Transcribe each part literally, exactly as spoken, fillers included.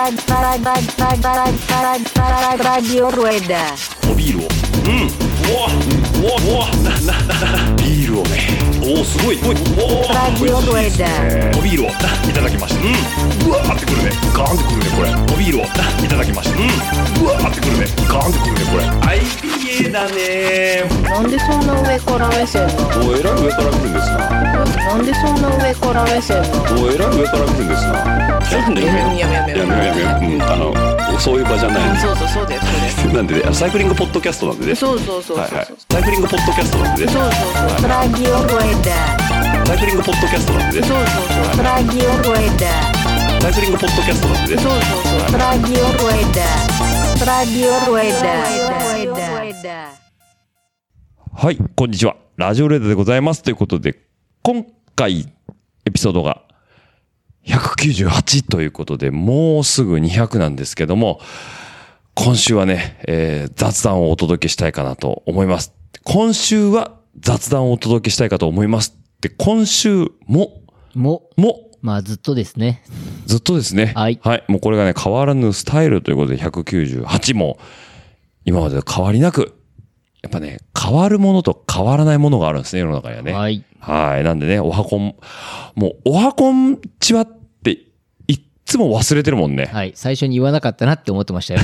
Radio Rueda。 おビールを。うん。うわ、うわ、うわ、な、な、な、ビールをね。おお、すごい。おい、おお。 Radio Rueda。 おビールをいただきました。うん。うわーってくるね。ガーンってくるね、これ。おビールをいただきました。うん。うわーってくるね。ガーンってくるね、これ。アイピーエー だね。 なんでそんな上から目線なの？ おえらい上から来るんですな。 なんでそんな上から目線なの？ おえらい上から来るんですな。 やめようやめようやめようやめようやめよう。うん、あのそういう場じゃない。 そうそうそうだよそうだよ。 なんでね、サイクリングポッドキャストなんでね。 そうそうそうそう。 はいはい。サイクリングポッドキャストなんでね。 そうそうそう。ラジオルエダ。 サイクリングポッドキャストなんでね。 そうそうそう。ラジオルエダ。 サイクリングポッドキャストなんでね。 そうそうそう。ラジオルエダ。ラジオルエダ。 はい、こんにちは。ラジオルエダでございますということで、今回エピソードがひゃくきゅうじゅうはちということで、もうすぐにひゃくなんですけども、今週はね、えー、雑談をお届けしたいかなと思います。今週は雑談をお届けしたいかと思います。で、今週も、 も、 も、 まあずっとですね。 ずっとですね。 はい。 はい。もうこれがね、変わらぬスタイルということでひゃくきゅうじゅうはちも、今までと変わりなく、やっぱね、変わるものと変わらないものがあるんですね、世の中にはね。 はい。 はい。なんでね、おはこん、もう、おはこんちはって、いっつも忘れてるもんね。 はい。最初に言わなかったなって思ってましたよ。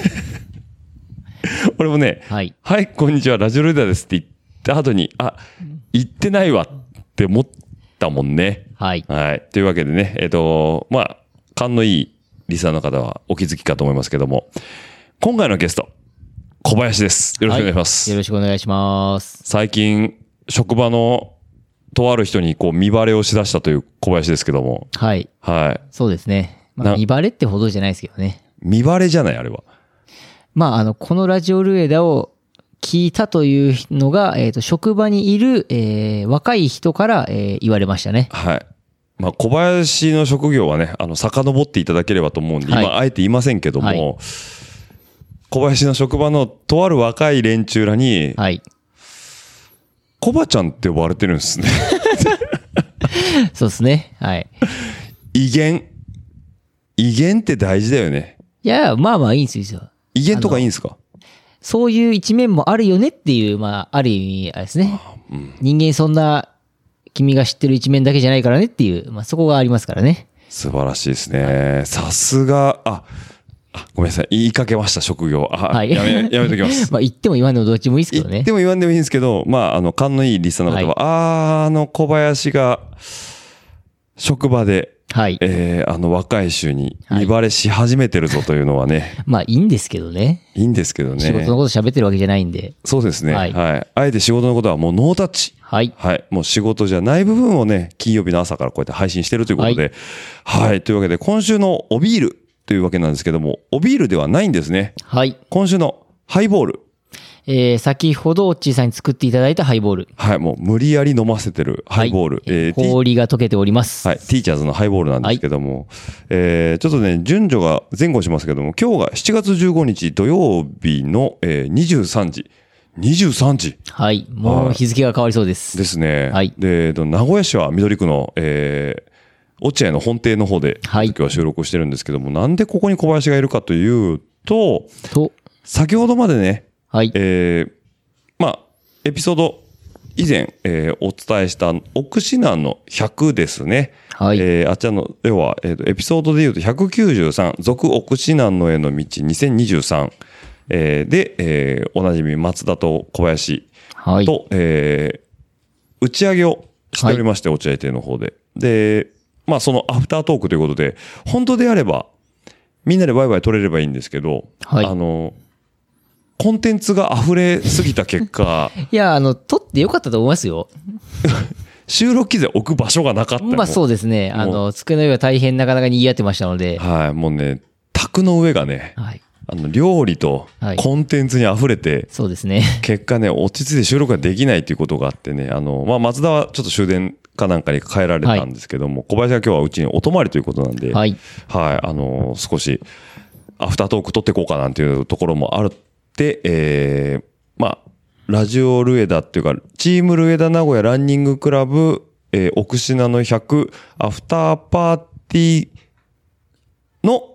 俺もね、 はい。 はい、こんにちは、ラジオルエダですって言った後に、あ、言ってないわって思ったもんね。 はい。 はい。というわけでね、えっと、まあ、勘のいいリスナーの方はお気づきかと思いますけども、今回のゲスト、小林です。よろしくお願いします。 はい、よろしくお願いします。 最近、職場のとある人にこう見バレをしだしたという小林ですけども。 はい。 はい。 そうですね。まあ、見バレってほどじゃないですけどね。 見バレじゃない、あれは。 まあ、あの、このラジオルエダを聞いたというのが、えっと、職場にいる、えー、若い人から、えー、言われましたね。 はい。まあ、小林の職業はね、あの、遡っていただければと思うんで、はい、今、あえて言いませんけども、はい、小林の職場のとある若い連中らに、はい。コバちゃんって呼ばれてるんですね。 そうですね。はい。 威厳。威厳って大事だよね。 いや、まあまあいいんですよ。 威厳とかいいんですか？ そういう一面もあるよねっていう、まあ、ある意味、あれですね。うん、人間そんな、君が知ってる一面だけじゃないからねっていう、まあそこがありますからね。 素晴らしいですね。さすが、あ、あ、ごめんなさい。言いかけました、職業。あ、はい、やめ、やめときます。 まあ言っても言わんでもどっちもいいですけどね。 言っても言わんでもいいんですけど、まあ、あの、勘のいいリスナーの方は、はい、あー、あの小林が、職場で、はい。えー、あの若い衆に見バレし始めてるぞというのはね。はい、 まあいいんですけどね。 いいんですけどね。 仕事のこと喋ってるわけじゃないんで。 そうですね。はい。はい、あえて仕事のことはもうノータッチ。はい。はい。もう仕事じゃない部分をね、金曜日の朝からこうやって配信してるということで。はい。はい、というわけで、今週のおビールというわけなんですけども、おビールではないんですね。はい。今週のハイボール。 えー、先ほどオッチーさんに作っていただいたハイボール。 はい、もう無理やり飲ませてるハイボール。はい、 えー、氷が溶けております。 はい、ティーチャーズのハイボールなんですけども、はい、えー、ちょっとね、順序が前後しますけども、今日がしちがつじゅうごにち土曜日の、えー、にじゅうさんじ。にじゅうさんじ。 はい、もう日付が変わりそうです。 ですね。はい。で、名古屋市は緑区の、えー、落合の本邸の方で、今日は収録してるんですけども、はい、なんでここに小林がいるかというと、と先ほどまでね、はい、えー、まあ、エピソード以前、えー、お伝えした奥信濃のひゃくですね。はい。えー、あちらの、要は、えっと、エピソードで言うとひゃくきゅうじゅうさん、続奥信濃への道にせんにじゅうさん、えー、で、えー、おなじみ松田と小林と、はい、えー、打ち上げをしておりまして、はい、落合邸の方で。で、まあ、そのアフタートークということで、本当であれば、みんなでワイワイ撮れればいいんですけど、はい、あの、コンテンツが溢れすぎた結果。 いや、あの、撮ってよかったと思いますよ。 収録機材置く場所がなかった。 まあそうですね。あの、机の上が大変なかなかに言い合ってましたので。 はい、もうね、卓の上がね、はい、あの、料理とコンテンツに溢れて、はい、 そうですね。 結果ね、落ち着いて収録ができないっていうことがあってね、あの、まあ松田はちょっと終電かなんかに変えられたんですけども、はい、小林が今日はうちにお泊まりということなんで、はい。はい、あの、少し、アフタートーク撮っていこうかなんていうところもある。で、えー、まあ、ラジオルエダっていうか、チームルエダ名古屋ランニングクラブ、えー、奥信濃ひゃくアフターパーティーの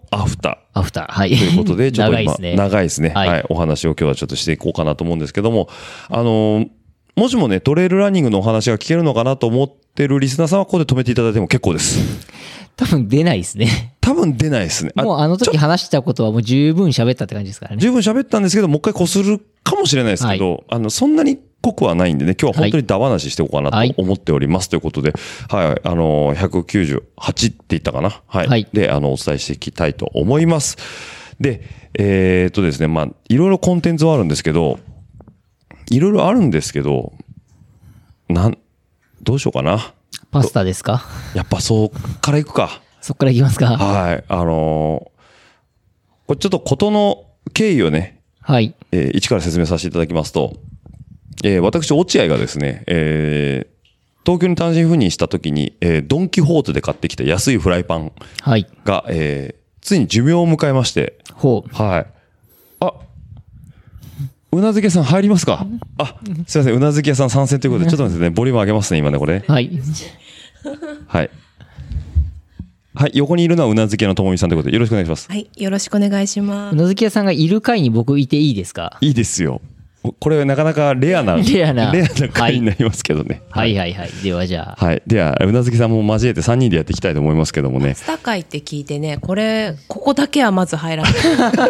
アフター。 アフター。はい。 ということで、ちょっと今、 長いですね。 長いですね。はい、はい。お話を今日はちょっとしていこうかなと思うんですけども、あのー、もしもね、トレイルランニングのお話が聞けるのかなと思ってるリスナーさんはここで止めていただいても結構です。 多分出ないですね。 多分出ないですね。 もうあの時話したことはもう十分喋ったって感じですからね。 十分喋ったんですけど、もう一回こするかもしれないですけど、はい、あの、そんなに濃くはないんでね、今日は本当にダ話していこうかなと思っております、はい、ということで、はい、あの、ひゃくきゅうじゅうはちって言ったかな。はい。はい、で、あの、お伝えしていきたいと思います。で、えー、っとですね、まあ、いろいろコンテンツはあるんですけど、いろいろあるんですけど、なん、どうしようかな。 パスタですか？ やっぱそっから行くか。 そっから行きますか？ はい。あのー、これちょっと事の経緯をね、 はい。 えー、一から説明させていただきますと、えー、私、落合がですね、えー、東京に単身赴任した時に、えー、ドンキホーテで買ってきた安いフライパンが、はい、えー、ついに寿命を迎えまして、 ほう。 はい。あ、うなずき屋さん入りますか？あ、すいません、うなずき屋さん参戦ということで、ちょっと待ってね、ボリューム上げますね、今ね、これ。 はい。 はい。はい、横にいるのはうなずき屋のともみさんということで、よろしくお願いします。 はい、よろしくお願いします。 うなずき屋さんがいる回に僕いていいですか？ いいですよ。これはなかなかレアな、 レアな、 レアな回になりますけどね。 はい、はい、はいはい。ではじゃあ。 はい。では、うなずきさんも交えてさんにんでやっていきたいと思いますけどもね。 パスタ会って聞いてね、これ、ここだけはまず入らない。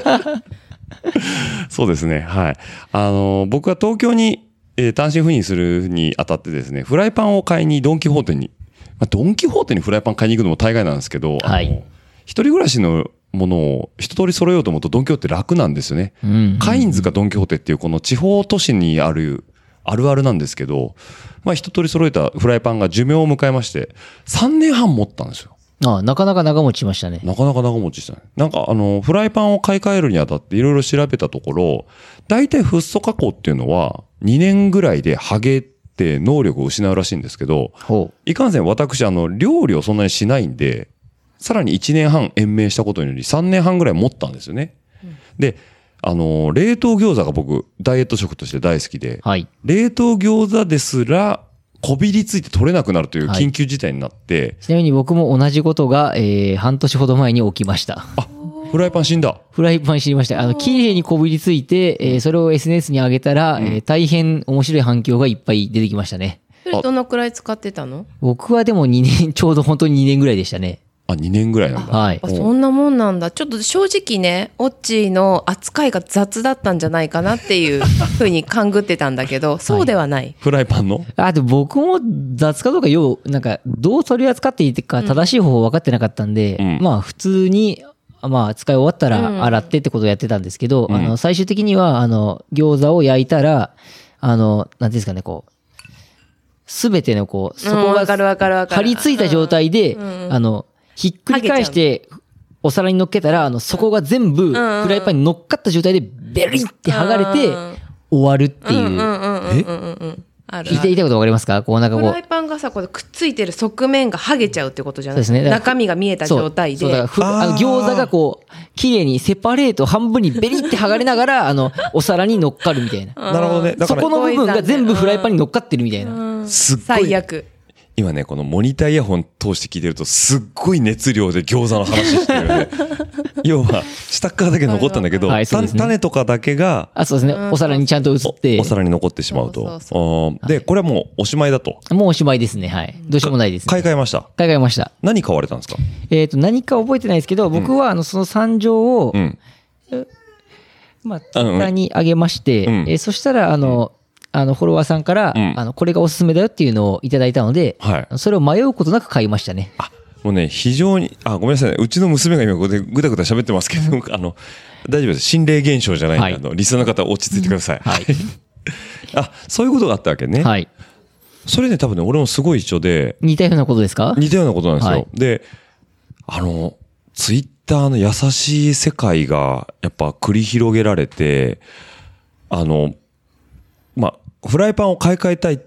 そうですね。はい。あの、僕は東京に、えー、単身赴任するにあたってですね、フライパンを買いにドンキホーテに、まあ、ドンキホーテにフライパン買いに行くのも大概なんですけど、はい。一人暮らしのものを一通り揃えようと思うとドンキホーテ楽なんですよね。うんうんうん、カインズかドンキホーテっていうこの地方都市にあるあるあるなんですけど、まあ一通り揃えたフライパンが寿命を迎えまして、さんねんはん持ったんですよ。 ああ、なかなか長持ちしましたね。 なかなか長持ちしたね。なんかあの、フライパンを買い替えるにあたっていろいろ調べたところ、大体フッ素加工っていうのはにねんぐらいで剥げて能力を失うらしいんですけど、いかんせん私あの、料理をそんなにしないんで、さらにいちねんはん延命したことによりさんねんはんぐらい持ったんですよね。うん、で、あの、冷凍餃子が僕、ダイエット食として大好きで、はい、冷凍餃子ですら、こびりついて取れなくなるという緊急事態になって、はい、 ちなみに僕も同じことが、えー、半年ほど前に起きました。 あ、フライパン死んだ。 フライパン死にました。あの、綺麗にこびりついて、えー、それを エスエヌエス に上げたら、うん、えー、大変面白い反響がいっぱい出てきましたね。 それどのくらい使ってたの？ 僕はでもにねん、ちょうど本当ににねんぐらいでしたね。 あ、にねんぐらいなんだ。 はい。 そんなもんなんだ。ちょっと正直ね、オッチーの扱いが雑だったんじゃないかなっていうふうに勘ぐってたんだけど、そうではない。はい、 フライパンの？ あ、で僕も雑かどうかよう、なんか、どう取り扱っていいか正しい方法分かってなかったんで、うん、まあ普通に、まあ使い終わったら洗ってってことをやってたんですけど、うん、あの、最終的には、あの、餃子を焼いたら、あの、なんていうんですかね、こう、すべてのこう、そこが張り付いた状態で、あの、ひっくり返してお皿に乗っけたら、あの、底が全部フライパンに乗っかった状態でベリって剥がれて終わるっていう。え？あるある。言いたいことわかりますか？こうなんかこう。 フライパンがさ、こうくっついてる側面が剥げちゃうってことじゃないですか。そうですね。中身が見えた状態で。 そう、そうだからあの餃子がこう、綺麗にセパレート半分にベリって剥がれながら、あの、お皿に乗っかるみたいな。 なるほどね。 だからそこの部分が全部フライパンに乗っかってるみたいな。 すっごい。 最悪。 今ね、このモニターイヤホン通して聞いてると、すっごい熱量で餃子の話してるよね。要は、下っ側だけ残ったんだけど、はいね、種とかだけが、 あ、そうですね。お皿にちゃんと移って。 お, お皿に残ってしまうと。そうそうそうで、これはもうおしまいだと。 もうおしまいですね。はい。どうしようもないです、ね。 買い替えました。 買い替えました。 何買われたんですか？ えっと、何か覚えてないですけど、僕は、あの、その惨状を、うん、まあ、ツイッターに上げまして、うん、えー、そしたら、あの、うんあの、フォロワーさんから、うん、あの、これがおすすめだよっていうのをいただいたので、はい、それを迷うことなく買いましたね。 あ、もうね、非常に、あ、ごめんなさいね。うちの娘が今ここでぐだぐだ喋ってますけど、あの、大丈夫です。心霊現象じゃないんで、はい、あの、リスナーの方落ち着いてください。はい。あ、そういうことがあったわけね。はい。それね、多分ね、俺もすごい一緒で。 似たようなことですか？ 似たようなことなんですよ。はい、で、あの、ツイッターの優しい世界が、やっぱ繰り広げられて、あの、まあ、フライパンを買い替えたいって、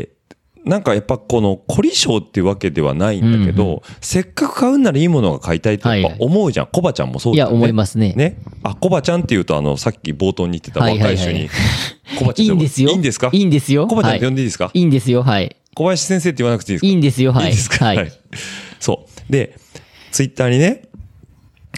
なんかやっぱこの凝り性っていうわけではないんだけど、うんうん、せっかく買うんならいいものが買いたいってやっぱ思うじゃん。コバちゃんもそうだよね。 いや、思いますね。 ね。あ、コバちゃんって言うとあの、さっき冒頭に言ってた若い人に、 コバちゃんいいんですよ。 いいんですか？ いいんですよ。 コバちゃんって呼んでいいですか？ はい、いいんですよ。はい。 小林先生って言わなくていいですか？ いいんですよ。はい。 いいですか？はい。そう。で、ツイッターにね、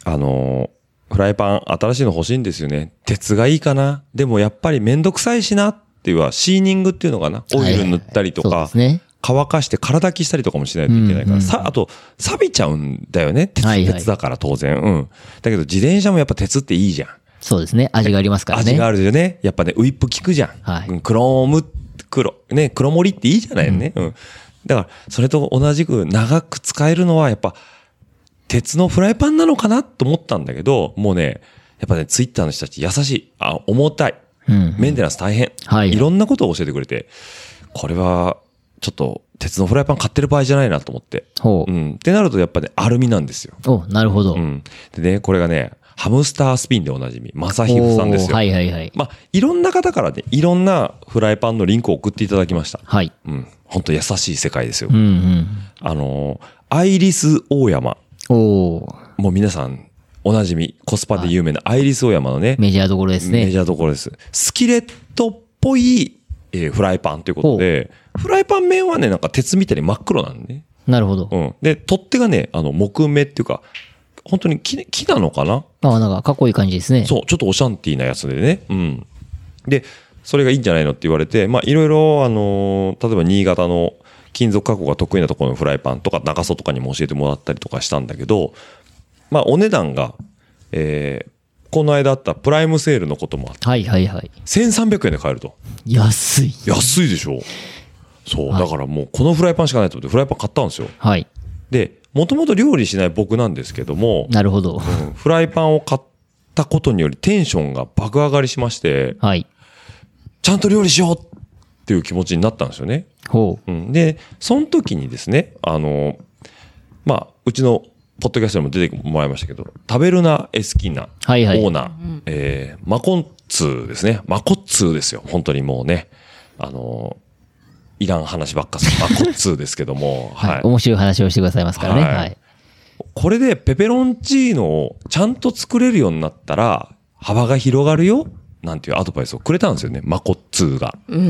あのー、フライパン新しいの欲しいんですよね。鉄がいいかな。でもやっぱりめんどくさいしなっていうは、シーニングっていうのかな。オイル塗ったりとか、はいはいはい、そうですね、乾かして空炊きしたりとかもしないといけないから、うんうん、さ、あと、錆びちゃうんだよね。鉄、はいはい、鉄だから当然。うん。だけど自転車もやっぱ鉄っていいじゃん。 そうですね。味がありますからね。 味があるよね。やっぱね、ウィップ効くじゃん。はい。クローム、黒、ね、黒森っていいじゃないね。うん。うん、だから、それと同じく長く使えるのは、やっぱ、鉄のフライパンなのかなと思ったんだけど、もうね、やっぱね、ツイッターの人たち優しい。あ、重たい。うん。メンテナンス大変。はい。いろんなことを教えてくれて、これは、ちょっと、鉄のフライパン買ってる場合じゃないなと思って。ほう。うん。ってなると、やっぱね、アルミなんですよ。 お、なるほど。 うん。でね、これがね、ハムスタースピンでおなじみ、マサヒフさんですよ。 はいはいはい。 まあ、いろんな方からね、いろんなフライパンのリンクを送っていただきました。はい。うん。本当優しい世界ですよ。うんうん。あのー、アイリス大山。おー。もう皆さん、おなじみ、コスパで有名なアイリス大山のね。 メジャーどころですね。 メジャーどころです。スキレットっぽい、えー、フライパンということで、フライパン面はね、なんか鉄みたいに真っ黒なんでね。 なるほど。 うん。で、取っ手がね、あの、木目っていうか、本当に木、木なのかな？ ああ、なんかかっこいい感じですね。 そう、ちょっとオシャンティーなやつでね。うん。で、それがいいんじゃないのって言われて、まあ、いろいろ、あのー、例えば新潟の金属加工が得意なところのフライパンとか、中曽とかにも教えてもらったりとかしたんだけど、まあ、お値段が、えー、この間あったプライムセールのこともあって、 はいはいはい。 せんさんびゃくえんで買えると。 安い。 安いでしょ。そう、はい、だからもうこのフライパンしかないと思ってフライパン買ったんですよ。はい。で、もともと料理しない僕なんですけども、 なるほど、 うん。フライパンを買ったことによりテンションが爆上がりしまして、はい。ちゃんと料理しようっていう気持ちになったんですよね。ほう。うん、で、その時にですね、あの、まあ、うちのポッドキャストにも出てもらいましたけど、タベルナエスキナ、はいはい、オーナー、うん、えー、マコッツーですね。マコッツーですよ。本当にもうね、あの、いらん話ばっかするマコッツーですけども、 はい、はい。面白い話をしてくださいますからね。はい。はい、 これでペペロンチーノをちゃんと作れるようになったら、幅が広がるよなんていうアドバイスをくれたんですよね。マコッツーが。うん。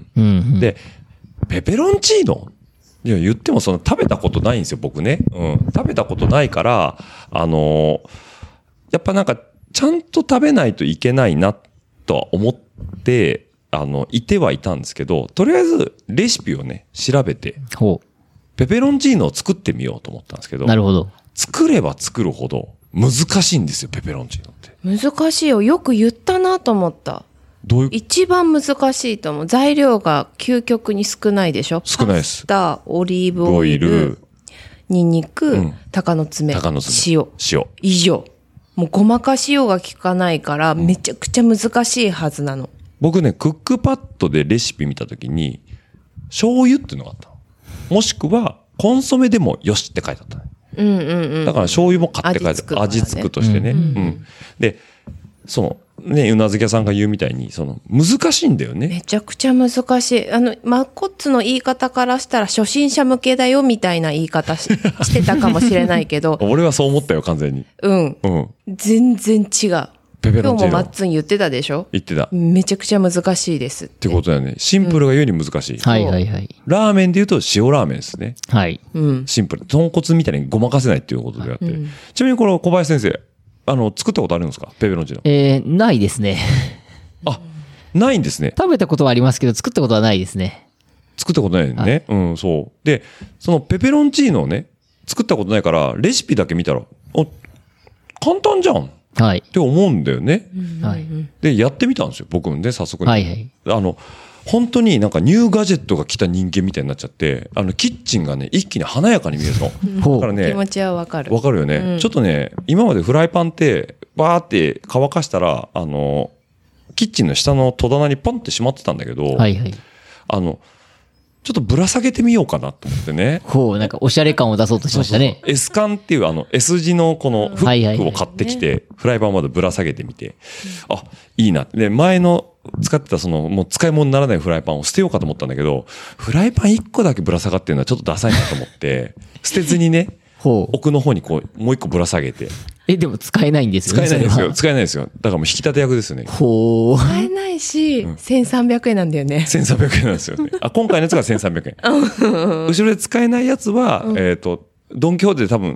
うん。で、ペペロンチーノいや、言ってもその食べたことないんですよ、僕ね。うん。食べたことないから、あのー、やっぱなんか、ちゃんと食べないといけないな、とは思って、あの、いてはいたんですけど、とりあえず、レシピをね、調べて、ほう。ペペロンチーノを作ってみようと思ったんですけど、 なるほど。 作れば作るほど、難しいんですよ、ペペロンチーノって。 難しいよ。よく言ったなと思った。 どういう一番難しいと思う。材料が究極に少ないでしょ。 少ないです。 パスタ、オリーブオイル、オイルニンニク、うん、鷹の爪、 鷹の爪、 塩。 塩。 以上。もうごまかしようが効かないから、めちゃくちゃ難しいはずなの。 僕ね、クックパッドでレシピ見たときに、醤油っていうのがあったの。もしくは、コンソメでもよしって書いてあったの。 うんうんうん。 だから醤油も買って書いてあった。味付くとしてね。うん、うんうん。で、その、ね、うなずき屋さんが言うみたいに、その、難しいんだよね。 めちゃくちゃ難しい。あの、マコッツの言い方からしたら初心者向けだよみたいな言い方 し, してたかもしれないけど。 俺はそう思ったよ、完全に。 うん。うん。全然違う。 ペペロンチーノ。 今日もマッツン言ってたでしょ？ 言ってた。 めちゃくちゃ難しいですって。 ってことだよね。シンプルがゆえに難しい。 うん、はいはいはい。 ラーメンで言うと塩ラーメンですね。 はい。 うん。シンプル。豚骨みたいにごまかせないっていうことであって。うん、ちなみにこの小林先生、あの、作ったことあるんですか？ペペロンチーノ。 えー、ないですね。 あ、ないんですね。 食べたことはありますけど、作ったことはないですね。 作ったことないよね。はい、うん、そう。で、そのペペロンチーノをね、作ったことないから、レシピだけ見たら、お、簡単じゃん。はい。って思うんだよね。はい。で、やってみたんですよ、僕もね、早速、ね。はいはい。あの、本当になんかニューガジェットが来た人間みたいになっちゃって、あの、キッチンがね、一気に華やかに見えるの。だからね、 気持ちはわかる。 わかるよね、うん。ちょっとね、今までフライパンって、バーって乾かしたら、あの、キッチンの下の戸棚にポンってしまってたんだけど、はいはい。あの、ちょっとぶら下げてみようかなと思ってね。 ほう、なんかおしゃれ感を出そうとしましたね。 そうそう S 缶っていうあの S 字のこのフックを買ってきて、フライパンまでぶら下げてみて、あ、いいな。で、前の使ってたそのもう使い物にならないフライパンを捨てようかと思ったんだけど、フライパンいっこだけぶら下がってるのはちょっとダサいなと思って、捨てずにね、ほう奥の方にこう、もういっこぶら下げて。 え、でも使えないんですよね。 使えないですよ。使えないですよ。だからもう引き立て役ですよね。 ほう。 使えないし、うん、せんさんびゃくえんなんだよね。 せんさんびゃくえんなんですよね。あ、今回のやつがせんさんびゃくえん。後ろで使えないやつは、うん、えっと、ドンキホーテで多分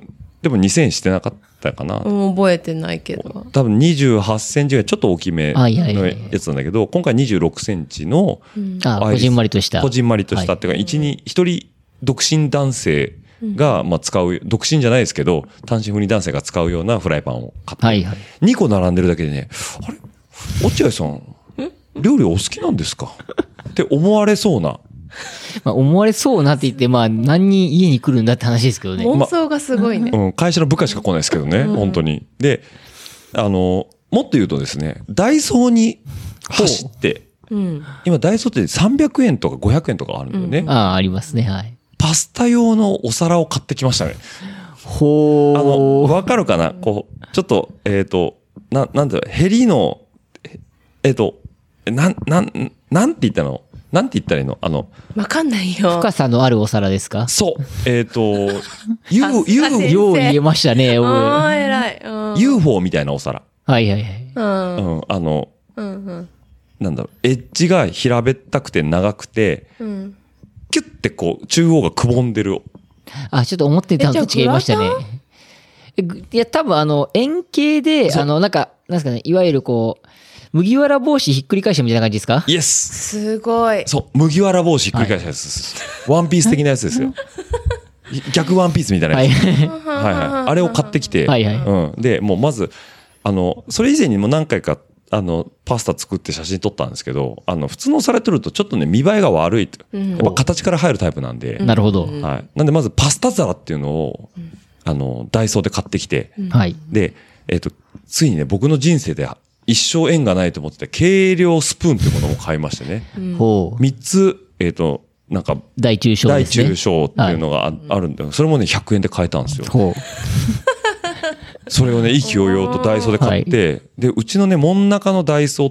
でもにせんえんしてなかったかな。 うん、覚えてないけど。 多分にじゅうはちセンチぐらいちょっと大きめのやつなんだけど、今回にじゅうろくセンチの、 うん、あ、こじんまりとした。 こじんまりとしたっていうか、一に、一人独身男性が、まあ使う、独身じゃないですけど、単身赴任男性が使うようなフライパンを買って、はいはい、にこ並んでるだけでね、あれ落合さん、料理お好きなんですかって思われそうな。 まあ思われそうなって言って、まあ何人家に来るんだって話ですけどね。 妄想がすごいね。 ま、うん、会社の部下しか来ないですけどね、うん、本当に。で、あの、もっと言うとですね、ダイソーに走って、うん、今ダイソーってさんびゃくえんとかごひゃくえんとかあるんだよね。うん、 ああ、ありますね、はい。 パスタ用のお皿を買ってきましたね。 ほー。 あの、わかるかなこう、ちょっと、えっと、な、なんだろう、ヘリの、えっと、なん、なん、なんて言ったのなんて言ったらいいのあの。 わかんないよ。 深さのあるお皿ですか？ そう。えっ、ー、と、U、U、 よう言えましたね。 ああ、偉い。 ユーフォー みたいなお皿。 はいはいはい。 うん。 うん、あの、うんうん、なんだろう、エッジが平べったくて長くて、うん、キュッてこう、中央がくぼんでる。 あ、ちょっと思ってたのと違いましたね。いや、多分あの、円形で、あの、なんか、なんですかね、いわゆるこう、麦わら帽子ひっくり返したみたいな感じですか？ イエス。 すごい。 そう、麦わら帽子ひっくり返したやつです。はい、ワンピース的なやつですよ。逆ワンピースみたいなやつ。はいはい。あれを買ってきて、はいはい、うん。で、もうまず、あの、それ以前にも何回か、あの、パスタ作って写真撮ったんですけど、あの、普通のお皿撮るとちょっとね、見栄えが悪いと。やっぱ形から入るタイプなんで。 なるほど。 はい。なんでまずパスタ皿っていうのを、あの、ダイソーで買ってきて、はい。で、えっと、ついにね、僕の人生で、一生縁がないと思ってて、計量スプーンっていうものを買いましてね。ほう。三つ、えっ、ー、と、なんか、 大中小ですね。 大中小っていうのが あ,、はい、あるんだよ。それもね、ひゃくえんで買えたんですよ。ほう。それをね、意気揚々とダイソーで買って、はい、で、うちのね、真ん中のダイソーって、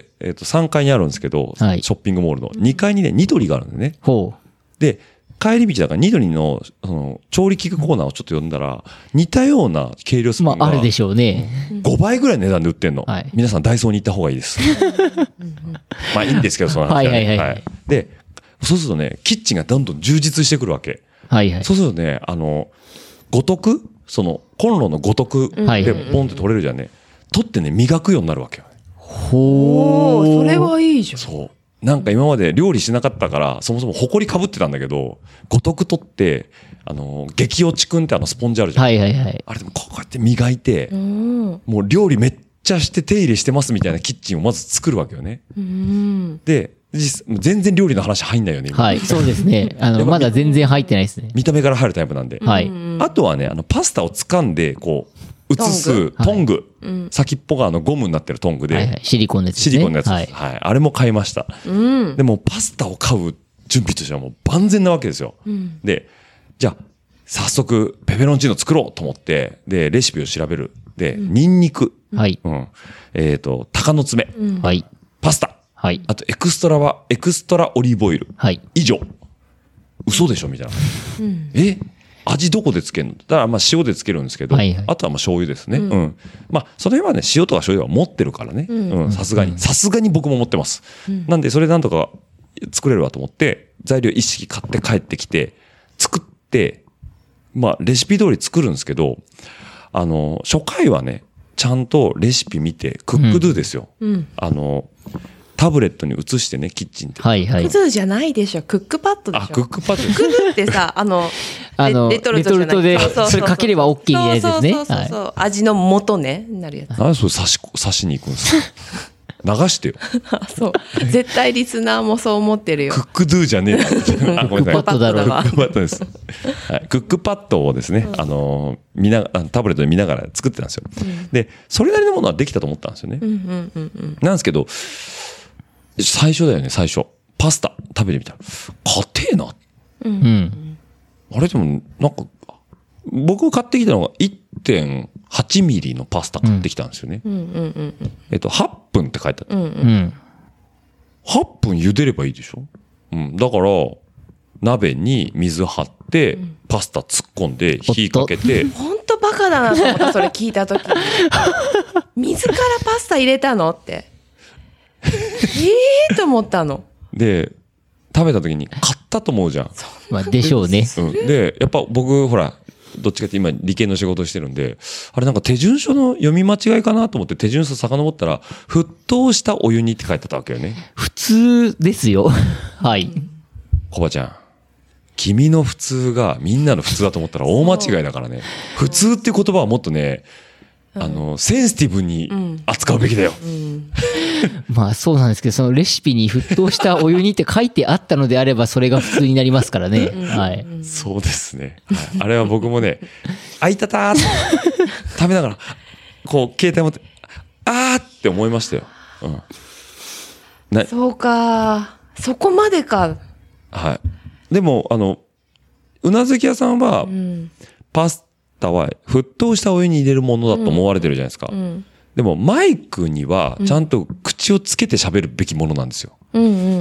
えっ、ー、と、さんかいにあるんですけど、はい、ショッピングモールの。にかいにね、ニトリがあるんだよね。ほう。で、帰り道だからニトリの、その、調理器具コーナーをちょっと読んだら、似たような計量スプーンが。 まあ、あるでしょうね。 ごばいぐらいの値段で売ってんの。はい、皆さんダイソーに行った方がいいです。まあいいんですけど、その話は、ね。はいはいはい。はい、で、そうするとね、キッチンがどんどん充実してくるわけ。はいはい。そうするとね、あの、五徳その、コンロの五徳でポンって取れるじゃんね。取ってね、磨くようになるわけよ。 ほー、それはいいじゃん。 そう。なんか今まで料理しなかったから、そもそも埃かぶってたんだけど、五徳取って、あの、激落ちくんってあのスポンジあるじゃん。はいはいはい。あれでもこうやって磨いて、もう料理めっちゃして手入れしてますみたいなキッチンをまず作るわけよね。で、実全然料理の話入んないよね。 はい、そうですね。あの、まだ全然入ってないですね。 見た目から入るタイプなんで。はい。あとはね、あの、パスタを掴んで、こう、移すトング、はい、先っぽがあのゴムになってるトングで、はいはい、 シリコンのやつですね。 シリコンのやつです、はいはい。あれも買いました。うん、でもパスタを買う準備としてはもう万全なわけですよ。うん、で、じゃあ早速ペペロンチーノ作ろうと思って、でレシピを調べる。で、うん、ニンニク、はい、うん、えっ、ー、と鷹の爪、うん、はい、パスタ、はい、あとエクストラはエクストラオリーブオイル、はい、以上。嘘でしょみたいな。うん、え？味どこでつけるの？だからまあ塩でつけるんですけど、はいはい、あとはまあ醤油ですね。うん。うん、まあその辺はね、塩とか醤油は持ってるからね。うん。さすがに。さすがに僕も持ってます。うん、なんでそれなんとか作れるわと思って、材料一式買って帰ってきて、作って、まあレシピ通り作るんですけど、あの、初回はね、ちゃんとレシピ見て、クックドゥですよ。うん、あの、タブレットに移してね、キッチンって。 はいはい。クックドゥじゃないでしょ。クックパッドでしょ。 あ、クックパッド。 クックドゥってさ、あの、 あのレトルトじゃない。レトルトで、そうそうそうそれかければ OK みたいなやつですね。 そうそうそうそう、はい、味の元ね、なるやつ。 なんでそれ刺し、刺しに行くんですか流してよ。 そう。絶対リスナーもそう思ってるよ。 クックドゥじゃねえな。あ、ごめんなさい。クックパッドだろう。 クックパッドです。はい。クックパッドをですね、うん、あの、見な、タブレットで見ながら作ってたんですよ。うん、で、それなりのものはできたと思ったんですよね。うんうんうんうん、なんですけど、最初だよね、最初。パスタ食べてみたら、硬えな。うん。あれでも、なんか、僕買ってきたのが いってんはち ミリのパスタ買ってきたんですよね。うんうんうんうん、えっと、はっぷんって書いてあった。うんうん、はっぷん茹でればいいでしょ？うん。だから、鍋に水張って、パスタ突っ込んで、火かけて。 ほんとバカだなと思った、それ聞いたとき。水からパスタ入れたのって。ええーと思ったの。 で、食べた時に買ったと思うじゃん。 まあ、でしょうね。 うん。で、やっぱ僕、ほら、 どっちかって今理系の仕事をしてるんで、あれなんか手順書の読み間違いかなと思って手順書遡ったら、沸騰したお湯にって書いてあったわけよね。 普通ですよ。はい。 コバちゃん。君の普通がみんなの普通だと思ったら大間違いだからね。普通っていう言葉はもっとね、あの、センシティブに扱うべきだよ。 うん、 まあそうなんですけど、そのレシピに沸騰したお湯にって書いてあったのであれば、それが普通になりますからね。はい。 そうですね。はい、あれは僕もね、あいたたーって食べながら、こう、携帯持って、あーって思いましたよ。うん。 なそうか。そこまでか。 はい。でも、あの、うなずき屋さんは、うん、パスタは沸騰したお湯に入れるものだと思われてるじゃないですか。うんうん、でもマイクにはちゃんと口をつけて喋るべきものなんですよ。うんうんうんうん、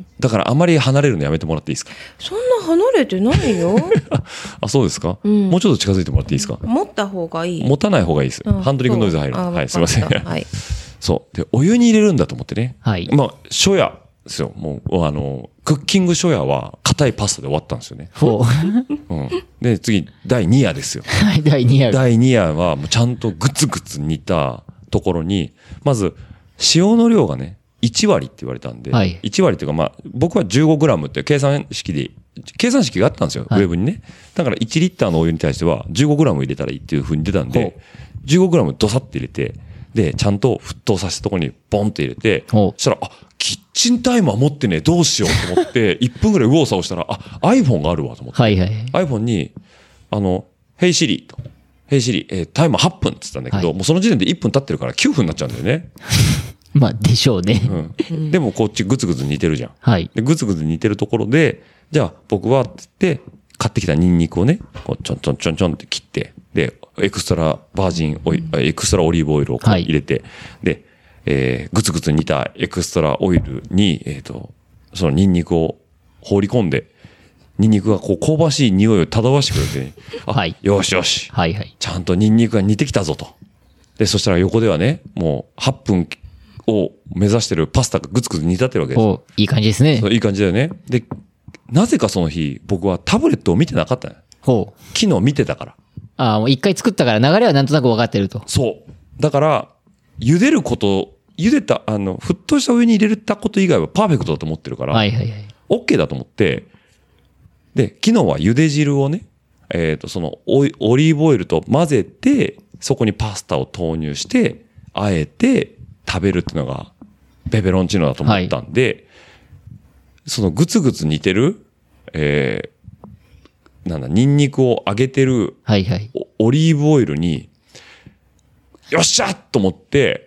だからあまり離れるのやめてもらっていいですか？ そんな離れてないよ。 あ、そうですか、うん、もうちょっと近づいてもらっていいですか？ 持った方がいい。 持たない方がいいです。ハンドリングノイズ入る。はい、すいません。はい。そう。で、お湯に入れるんだと思ってね。はい。まあ、初夜ですよ。もう、あの、クッキング初夜は硬いパスタで終わったんですよね。ほう。うん。で、次、だいに夜ですよ。 はい、だいに夜。 だいに夜は、もうちゃんとグツグツ煮たところに、まず、塩の量がね、いち割って言われたんで、はい、いち割っていうか、まあ、僕は じゅうごグラム って計算式で、計算式があったんですよ、はい、ウェブにね。だからいちリッターのお湯に対しては じゅうごグラム 入れたらいいっていう風に出たんで、じゅうごグラム ドサッて入れて、で、ちゃんと沸騰させたところにボンって入れて、そしたら、あ、キッチンタイマー持ってね、どうしようと思って、いっぷんぐらい右往左往したら、あ、iPhone があるわと思って。はいはい。iPhone に、あの、Hey Siri と。Hey Siri、えー、タイマーはっぷんって言ってたんだけど、はい、もうその時点でいっぷん経ってるからきゅうふんになっちゃうんだよね。 まあ、でしょうね。 うん。でもこっちグツグツ煮てるじゃん。 はい。 で、グツグツ煮てるところで、じゃあ僕はって言って、買ってきたニンニクをね、こうちょんちょんちょんちょんって切って、で、エクストラバージンオイル、エクストラオリーブオイルをこう入れて、はい、で、えー、ぐつぐつ煮たエクストラオイルに、えっと、そのニンニクを放り込んで、ニンニクがこう香ばしい匂いを漂わしてくれて、あ、はい、よしよし。はいはい。ちゃんとニンニクが煮てきたぞと。で、そしたら横ではね、もうはっぷんを目指してるパスタがぐつぐつ煮立ってるわけです。 お、いい感じですね。 そう、いい感じだよね。で、なぜかその日、僕はタブレットを見てなかったの。ほう。昨日見てたから。 ああ、もう一回作ったから流れはなんとなく分かってると。 そう。だから、茹でること、茹でた、あの、沸騰したお湯に入れたこと以外はパーフェクトだと思ってるから、はいはいはい。OK だと思って、で、昨日は茹で汁をね、えっと、そのオイ、オリーブオイルと混ぜて、そこにパスタを投入して、あえて食べるっていうのが、ペペロンチーノだと思ったんで、はい、そのグツグツ煮てる、えー、なんだ、ニンニクを揚げてる、はいはい、オリーブオイルに、よっしゃと思って、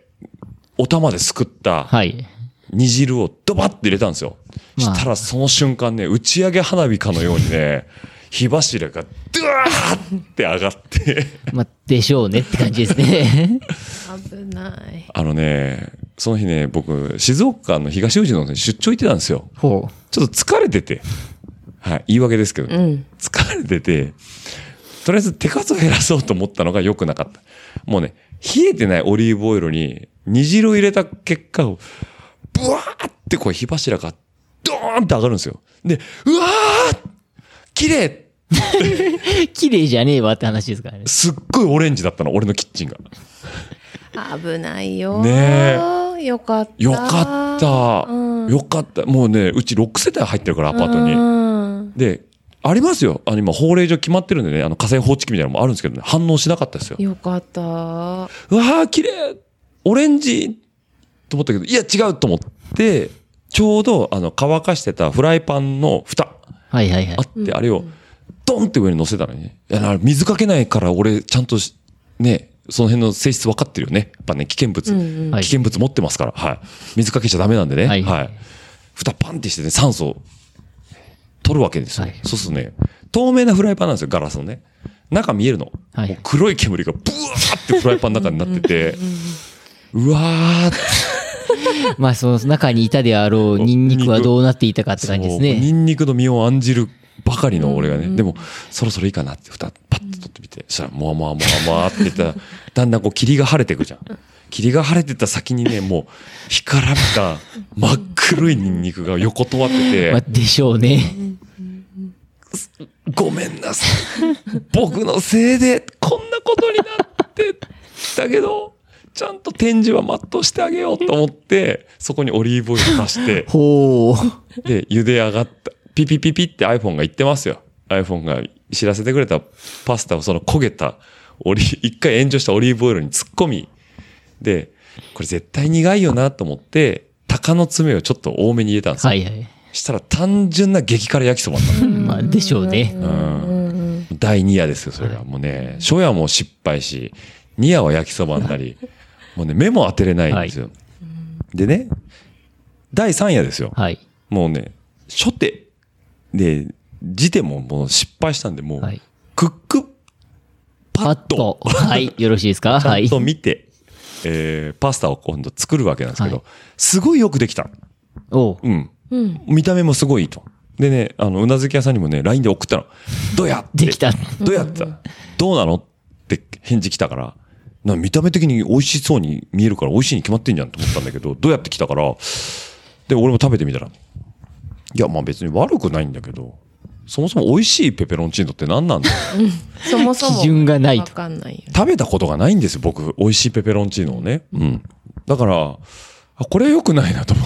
お玉ですくった煮汁をドバッて入れたんですよ。まあ、したらその瞬間ね、打ち上げ花火かのようにね、火柱がドワーって上がって。 まあ、でしょうねって感じですね。 危ない。 あのね、その日ね、僕、静岡の東宇治の出張行ってたんですよ。ほう。ちょっと疲れてて。はい、言い訳ですけど、うん、疲れてて、とりあえず手数を減らそうと思ったのが良くなかった。もうね、冷えてないオリーブオイルに煮汁を入れた結果を、ブワーってこう火柱がドーンって上がるんですよ。で、うわー綺麗綺麗じゃねえわって話ですからね。 すっごいオレンジだったの、俺のキッチンが。 危ないよ。ねえ。よかった。 よかった、うん。よかった。もうね、うちろく世帯入ってるから、アパートに。うん、で、ありますよ。あの今、法令上決まってるんでね、あの火災報知器みたいなのもあるんですけどね、反応しなかったですよ。 よかった。うわー、綺麗オレンジと思ったけど、いや、違うと思って、ちょうど、あの、乾かしてたフライパンの蓋。はいはいはい。あって、あれを、ドンって上に乗せたのにね。いや、水かけないから俺、ちゃんと、ね、その辺の性質分かってるよね。やっぱね、危険物、うんうん。危険物持ってますから。はい。水かけちゃダメなんでね。はい、はい。蓋パンってしてね、酸素、取るわけですよ。はい、そうするとね、透明なフライパンなんですよ、ガラスのね。中見えるの。はい、もう黒い煙がブワーってフライパンの中になってて、うわーって。 まあ、その中にいたであろうニンニクはどうなっていたかって感じですね。 ニンニクの実を案じるばかりの俺がね、でも、そろそろいいかなって蓋パッと取ってみて、そしたら、もわもわもわもわって言ったら、だんだんこう霧が晴れていくじゃん。霧が晴れてった先にね、もう、干からびた真っ黒いニンニクが横とわってて。 まあ、でしょうね。 ごめんなさい。僕のせいでこんなことになってたけど、ちゃんと展示は全うしてあげようと思って、そこにオリーブオイル足して、 ほー。 で、茹で上がった。ピピピピって iPhone が言ってますよ。iPhone が知らせてくれたパスタをその焦げたオリ、一回炎上したオリーブオイルに突っ込み、で、これ絶対苦いよなと思って、鷹の爪をちょっと多めに入れたんですよ。 はいはい。 したら単純な激辛焼きそばだった。 まあ、でしょうね。 うん。だいに夜ですよ、それが。もうね、初夜も失敗し、に夜は焼きそばになり、もうね、目も当てれないんですよ。はい、でね、だいさん夜ですよ。はい。もうね、初手で、時点ももう失敗したんで、もう、はい、クックパッド。 はい、よろしいですか？ ちゃんと見て、はい、えー、パスタを今度作るわけなんですけど、はい、すごいよくできた。 おう。 うん。うん、見た目もすごいいいと。でね、あの、うなずき屋さんにもね、ライン で送ったの。どうやってできた。 どうやってどうなのって返事来たから、な見た目的に美味しそうに見えるから美味しいに決まってんじゃんと思ったんだけど、どうやって来たから、で、俺も食べてみたら、いや、まあ別に悪くないんだけど、そもそも美味しいペペロンチーノって何なんだ、 うん、そもそも基準がないと。 わかんないよ、ね。 食べたことがないんですよ、僕。美味しいペペロンチーノをね。うん。だから、あ、これ良くないなと思って。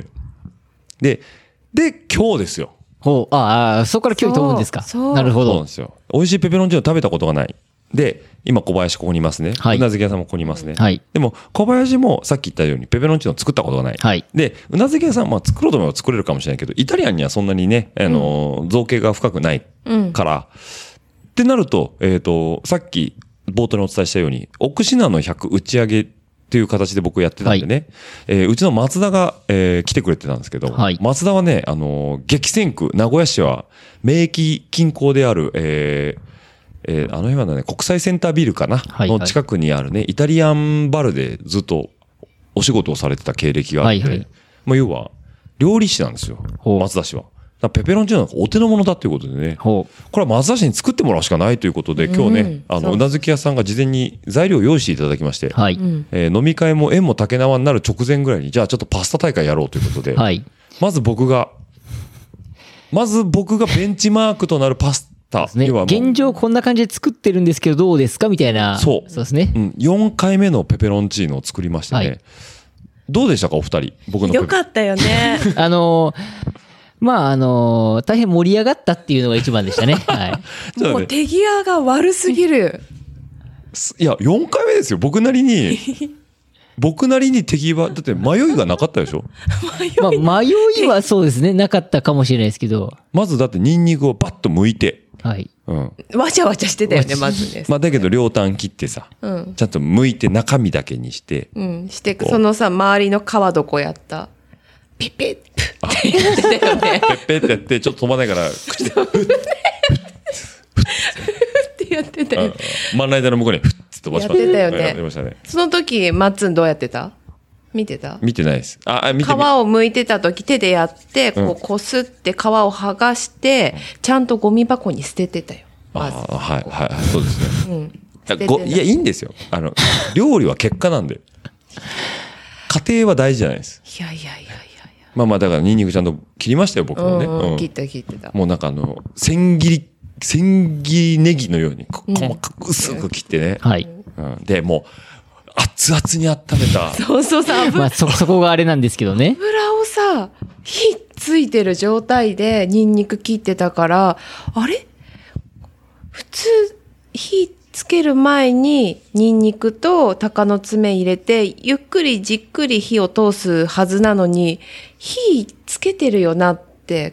で、で、今日ですよ。 ほう、ああ、そこから今日飛ぶんですか。なるほど。 そうなんですよ。美味しいペペロンチーノ食べたことがない。で、今小林ここにいますね。はい。うなずき屋さんもここにいますね。はい。でも、小林もさっき言ったようにペペロンチーノ作ったことがない。はい。で、うなずき屋さんは作ろうと思えば作れるかもしれないけど、イタリアンにはそんなにね、あの、うん、造形が深くないから、うん、ってなると、えっと、さっき冒頭にお伝えしたように、奥信濃のひゃく打ち上げっていう形で僕やってたんでね、はい、えー、うちの松田が、えー、来てくれてたんですけど、はい、松田はね、あのー、激戦区、名古屋市は、名駅近郊である、えーえー、あの今のね、国際センタービルかな、はいはい、の近くにあるね、イタリアンバルでずっとお仕事をされてた経歴があって、はいはい、まあ、要は、料理師なんですよ、松田氏は。ペペロンチーノなんかお手の物だということでね、これは松田氏に作ってもらうしかないということで、今日ね、うん、あの、うなずき屋さんが事前に材料を用意していただきまして、はい、えー、飲み会も縁も竹縄になる直前ぐらいに、じゃあちょっとパスタ大会やろうということで、はい、まず僕が、まず僕がベンチマークとなるパスタ。 ね、現状こんな感じで作ってるんですけどどうですかみたいな。 そう。 そうですね。 うん。よんかいめのペペロンチーノを作りましてね。はい、どうでしたかお二人。僕のよかったよね。 あのー、まあ、あのー、大変盛り上がったっていうのが一番でしたね。はい。 もう手際が悪すぎる。 いや、よんかいめですよ。僕なりに。僕なりに手際、だって迷いがなかったでしょ迷い、まあ、迷いはそうですね。なかったかもしれないですけど。 まずだってニンニクをバッと剥いて。はい。 うん。わちゃわちゃしてたよね、まずね。 まあだけど両端切ってさ。うん。ちゃんと剥いて中身だけにして。 うん。して、そのさ、周りの皮どこやったピッピッってやってたよね。 ペッペってやって、ちょっと止まないから、口で、ふっ。ふっってやってたよ。 まな板の向こうに、ふっって飛ばしました。 やってたよね。 やってましたね。 その時、マッツンどうやってた？見てた？ 見てないです。あ、あ見て皮を剥いてた時手でやって、こうこすって皮を剥がして、ちゃんとゴミ箱に捨ててたよ。まず。 あ、はい、はい、そうですね。うん。ごいや、いいんですよ。あの、料理は結果なんで。家庭は大事じゃないです。 いやいやいやいや。 まあまあ、だからニンニクちゃんと切りましたよ、僕もね。 うんうん、切った切ってた。 もうなんかあの、千切り、千切りネギのように、細かく薄く切ってね。はい。うん。で、もう、熱々に温めた。 そうそうさ、 まあそ、そこがあれなんですけどね。 油をさ、火ついてる状態でニンニク切ってたから、あれ普通、火つける前にニンニクと鷹の爪入れて、ゆっくりじっくり火を通すはずなのに、火つけてるよなって、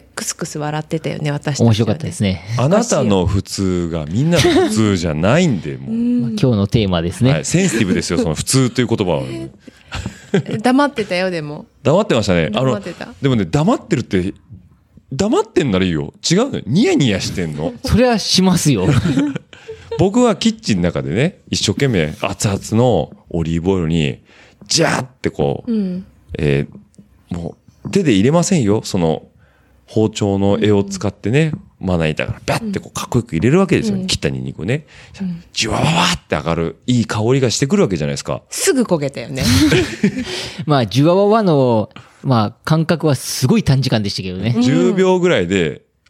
クスクス笑ってたよね、私たち、ね。 面白かったですね。 あなたの普通がみんなの普通じゃないんで、もう。 まあ、今日のテーマですね、はい。 センシティブですよ、その普通という言葉は、ね。 黙ってたよ、でも。 黙ってましたね。 黙ってた。 あの、でもね、黙ってるって、黙ってんならいいよ。違うのよ。ニヤニヤしてんの。 それはしますよ。 僕はキッチンの中でね、一生懸命熱々のオリーブオイルに、ジャーってこう、うん、えー、もう手で入れませんよ。その包丁の柄を使ってね、うん、まな板からバッてこうかっこよく入れるわけですよ。うん、切ったニンニクをね。うん、じわわわって上がるいい香りがしてくるわけじゃないですか。 すぐ焦げたよね。 まあ、じわわわの、まあ、感覚はすごい短時間でしたけどね。 じゅうびょうぐらいで、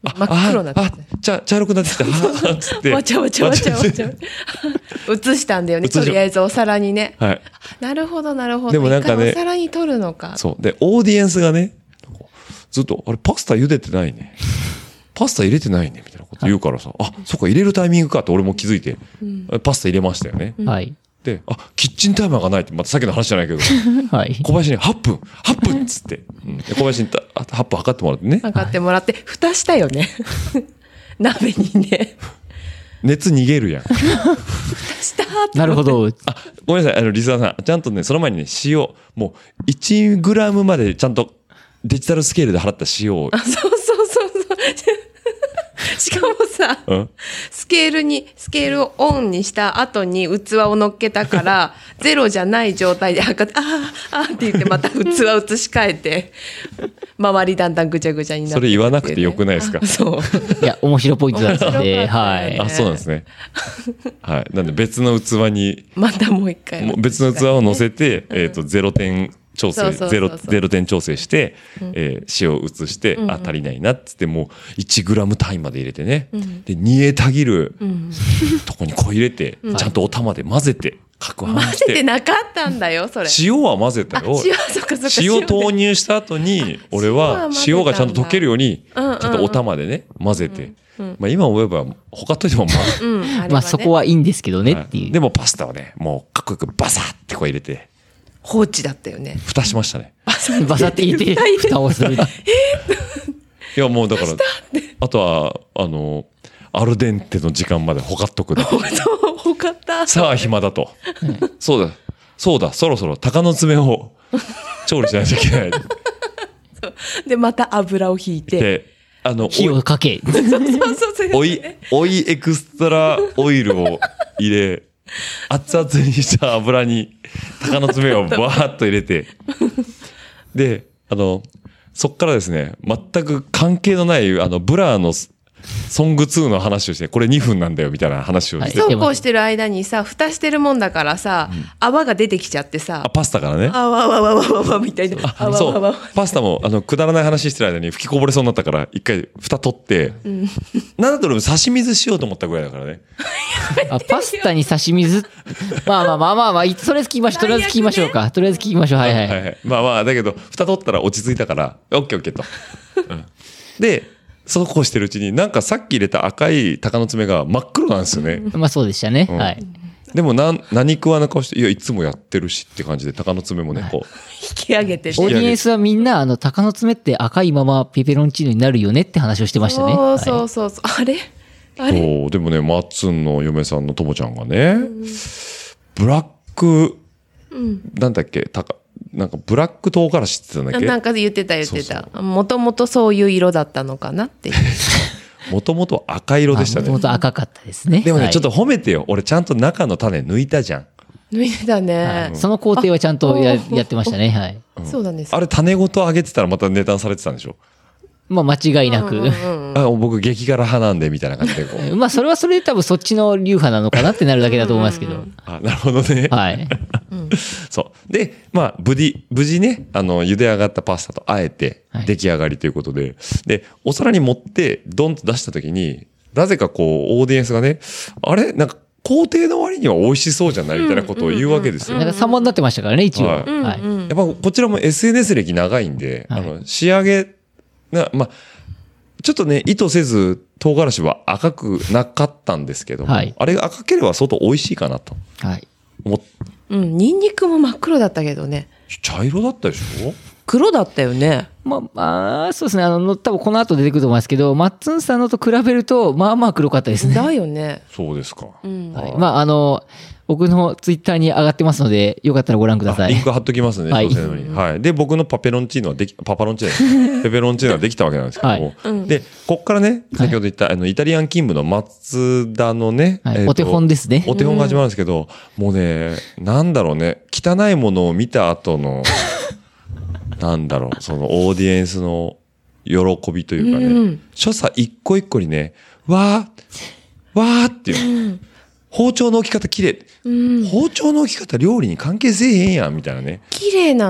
真っ黒になってあ、あ、茶、茶色くなってきた。はつって。 わちゃわちゃわちゃわちゃ。映したんだよね。とりあえずお皿にね。 はい。 なるほど、なるほど。 でもなんかね。 お皿に取るのか。 そう。で、オーディエンスがね、ずっと、あれ、パスタ茹でてないね。パスタ入れてないね。みたいなこと言うからさ、はい、あ、そっか、入れるタイミングかって俺も気づいて、うん、パスタ入れましたよね。 はい。 で、あ、キッチンタイマーがないって、またさっきの話じゃないけど、はい、小林にはっぷん、はっぷんっつって、うん、で小林にはっぷん測ってもらってね。 測ってもらって、蓋したよね。鍋にね。 熱逃げるやん。蓋したーなるほど。 あ、ごめんなさい、あの、リスナーさん、ちゃんとね、その前にね、塩、もう、いちグラムまでちゃんとデジタルスケールで払った塩を。 あ、そうそうそうそう。しかもさ、うん、スケールに、スケールをオンにした後に器を乗っけたから、ゼロじゃない状態で測って、ああ、ああって言ってまた器移し替えて、周りだんだんぐちゃぐちゃになって、ね。 それ言わなくてよくないですか？ そう。 いや、面白ポイントだったんで、はい。 あ、そうなんですね。はい。なんで別の器に、 またもう一回。 別の器を乗せて、えっと、ゼロ点、調整、ゼロ、ゼロ点調整して、うん、えー、塩を移して、うんうん、あ、足りないなっつって、もういちグラム単位まで入れてね。うん、で、煮えたぎる、うん、とこにこう入れて、うん、ちゃんとお玉で混ぜて、攪拌して。 混ぜてなかったんだよ、それ。 塩は混ぜたよ。 塩、そっかそっか。 塩投入した後に、俺は塩がちゃんと溶けるように、ちゃんとお玉でね、混ぜて。うんうん、まあ今思えば、他といてもまあ、 うんあね、まあそこはいいんですけどねっていう。 はい、でもパスタはね、もうかっこよくバサッってこう入れて。 放置だったよね。 蓋しましたね。 バサって入れて、蓋をする。いや、もうだから、あとは、あの、アルデンテの時間までほかっとくだ。 ほかった。 さあ、暇だと。そうだ、そうだ、そろそろ鷹の爪を調理しないといけない。 で、また油を引いて。 で、あの、 火をかけ。 そうそうそう。 おい、おいエクストラオイルを入れ、熱々にした油に鷹の爪をバーッと入れて、で、あの、そっからですね、全く関係のない、あの、ブラーのソングツーの話をして、これにふんなんだよみたいな話をして。 そうこうしてる間にさ、蓋してるもんだからさ、うん、泡が出てきちゃってさ。 あ、パスタからね。 あわわわわわわみたいな。 あ、そう。パスタも、あの、くだらない話してる間に吹きこぼれそうになったから、一回蓋取って、うん、なんだと俺も差し水しようと思ったぐらいだからね。 あ、パスタに差し水まあまあまあまあまあ、とりあえず聞きましょう。とりあえず聞きましょうか。とりあえず聞きましょう。はいはい。はいはい、 まあまあ、だけど、蓋取ったら落ち着いたから、オッケーオッケーと。うん、で、そうこうしてるうちに、なんかさっき入れた赤い鷹の爪が真っ黒なんですよね。 まあそうでしたね。うん、はい。 でもな何食わな顔して、いや、いつもやってるしって感じで、鷹の爪もね、こう。 引き上げて。 オーディエンスはみんな、あの、鷹の爪って赤いままペペロンチーノになるよねって話をしてましたね。 そうそうそうそう。はい、あれあれそう、でもね、マッツンの嫁さんのともちゃんがね、うん、ブラック、うん、なんだっけ、たか、なんかブラック唐辛子って言ってたんだっけ？ なんか言ってた言ってた。もともとそういう色だったのかなっていう。 もともと赤色でしたね。 もともと赤かったですね。 でもね、 はい、 ちょっと褒めてよ。俺ちゃんと中の種抜いたじゃん。 抜いたね、 はい。その工程はちゃんと や, やってましたね。はい。 うん、 そうなんです。 あれ種ごと揚げてたらまた値段されてたんでしょ？ まあ間違いなく。 あ、僕激辛派なんでみたいな感じでこう。 まあそれはそれで多分そっちの流派なのかなってなるだけだと思いますけど。 あ、なるほどね。 はい。 そう。で、まあ無事、無事ね、あの、茹で上がったパスタとあえて出来上がりということで、はい、で、お皿に盛ってドンと出したときに、なぜかこう、オーディエンスがね、あれなんか、工程の割には美味しそうじゃないみたいなことを言うわけですよ。 なんかさんばんになってましたからね、一応。はい。 はい、やっぱこちらも エスエヌエス 歴長いんで、はい、あの、仕上げが、まあ、ちょっとね、意図せず唐辛子は赤くなかったんですけども、はい、あれが赤ければ相当美味しいかなと。はい。思っうん、ニンニクも真っ黒だったけどね。 茶色だったでしょ？ 黒だったよね。 まあ、まあ、そうですね。あの、多分この後出てくると思いますけど、マッツンさんのと比べると、まあまあ黒かったですね。 だよね。 そうですか。 うん。はい、まあ、あの、僕のツイッターに上がってますので、よかったらご覧ください。 リンク貼っときますね。はい。はい。で、僕のパペロンチーノはでき、パパロンチーノ、ペペロンチーノはできたわけなんですけども。はい、で、こっからね、先ほど言った、あの、イタリアン勤務の松田のね、 はい、えー、お手本ですね。 お手本が始まるんですけど、もうね、なんだろうね、汚いものを見た後の、なんだろう、そのオーディエンスの喜びというかね、うん、所作一個一個にね、わー、わーっていう、うん、包丁の置き方綺麗、うん、包丁の置き方料理に関係せえへんやんみたいなね。 綺麗なの。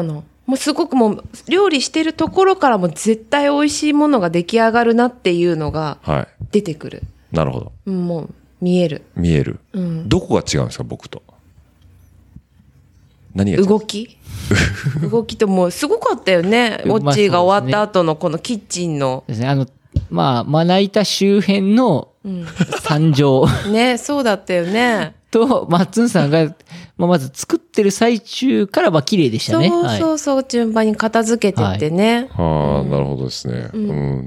もうすごくもう料理してるところからも絶対美味しいものが出来上がるなっていうのが出てくる。はい、 なるほど。 もう見える。 見える。うん、どこが違うんですか、僕と。何が違う？ 動き動きともうすごかったよね。オッチーが終わった後のこのキッチンの。 ですね。あの、まあ、まな板周辺の惨状、 うん。ね、そうだったよね。 と、マッツンさんが、まあ、まず作ってる最中からまあ綺麗でしたね。 そうそうそう、はい、順番に片付けてってね。 はあ、うん、なるほどですね。うん。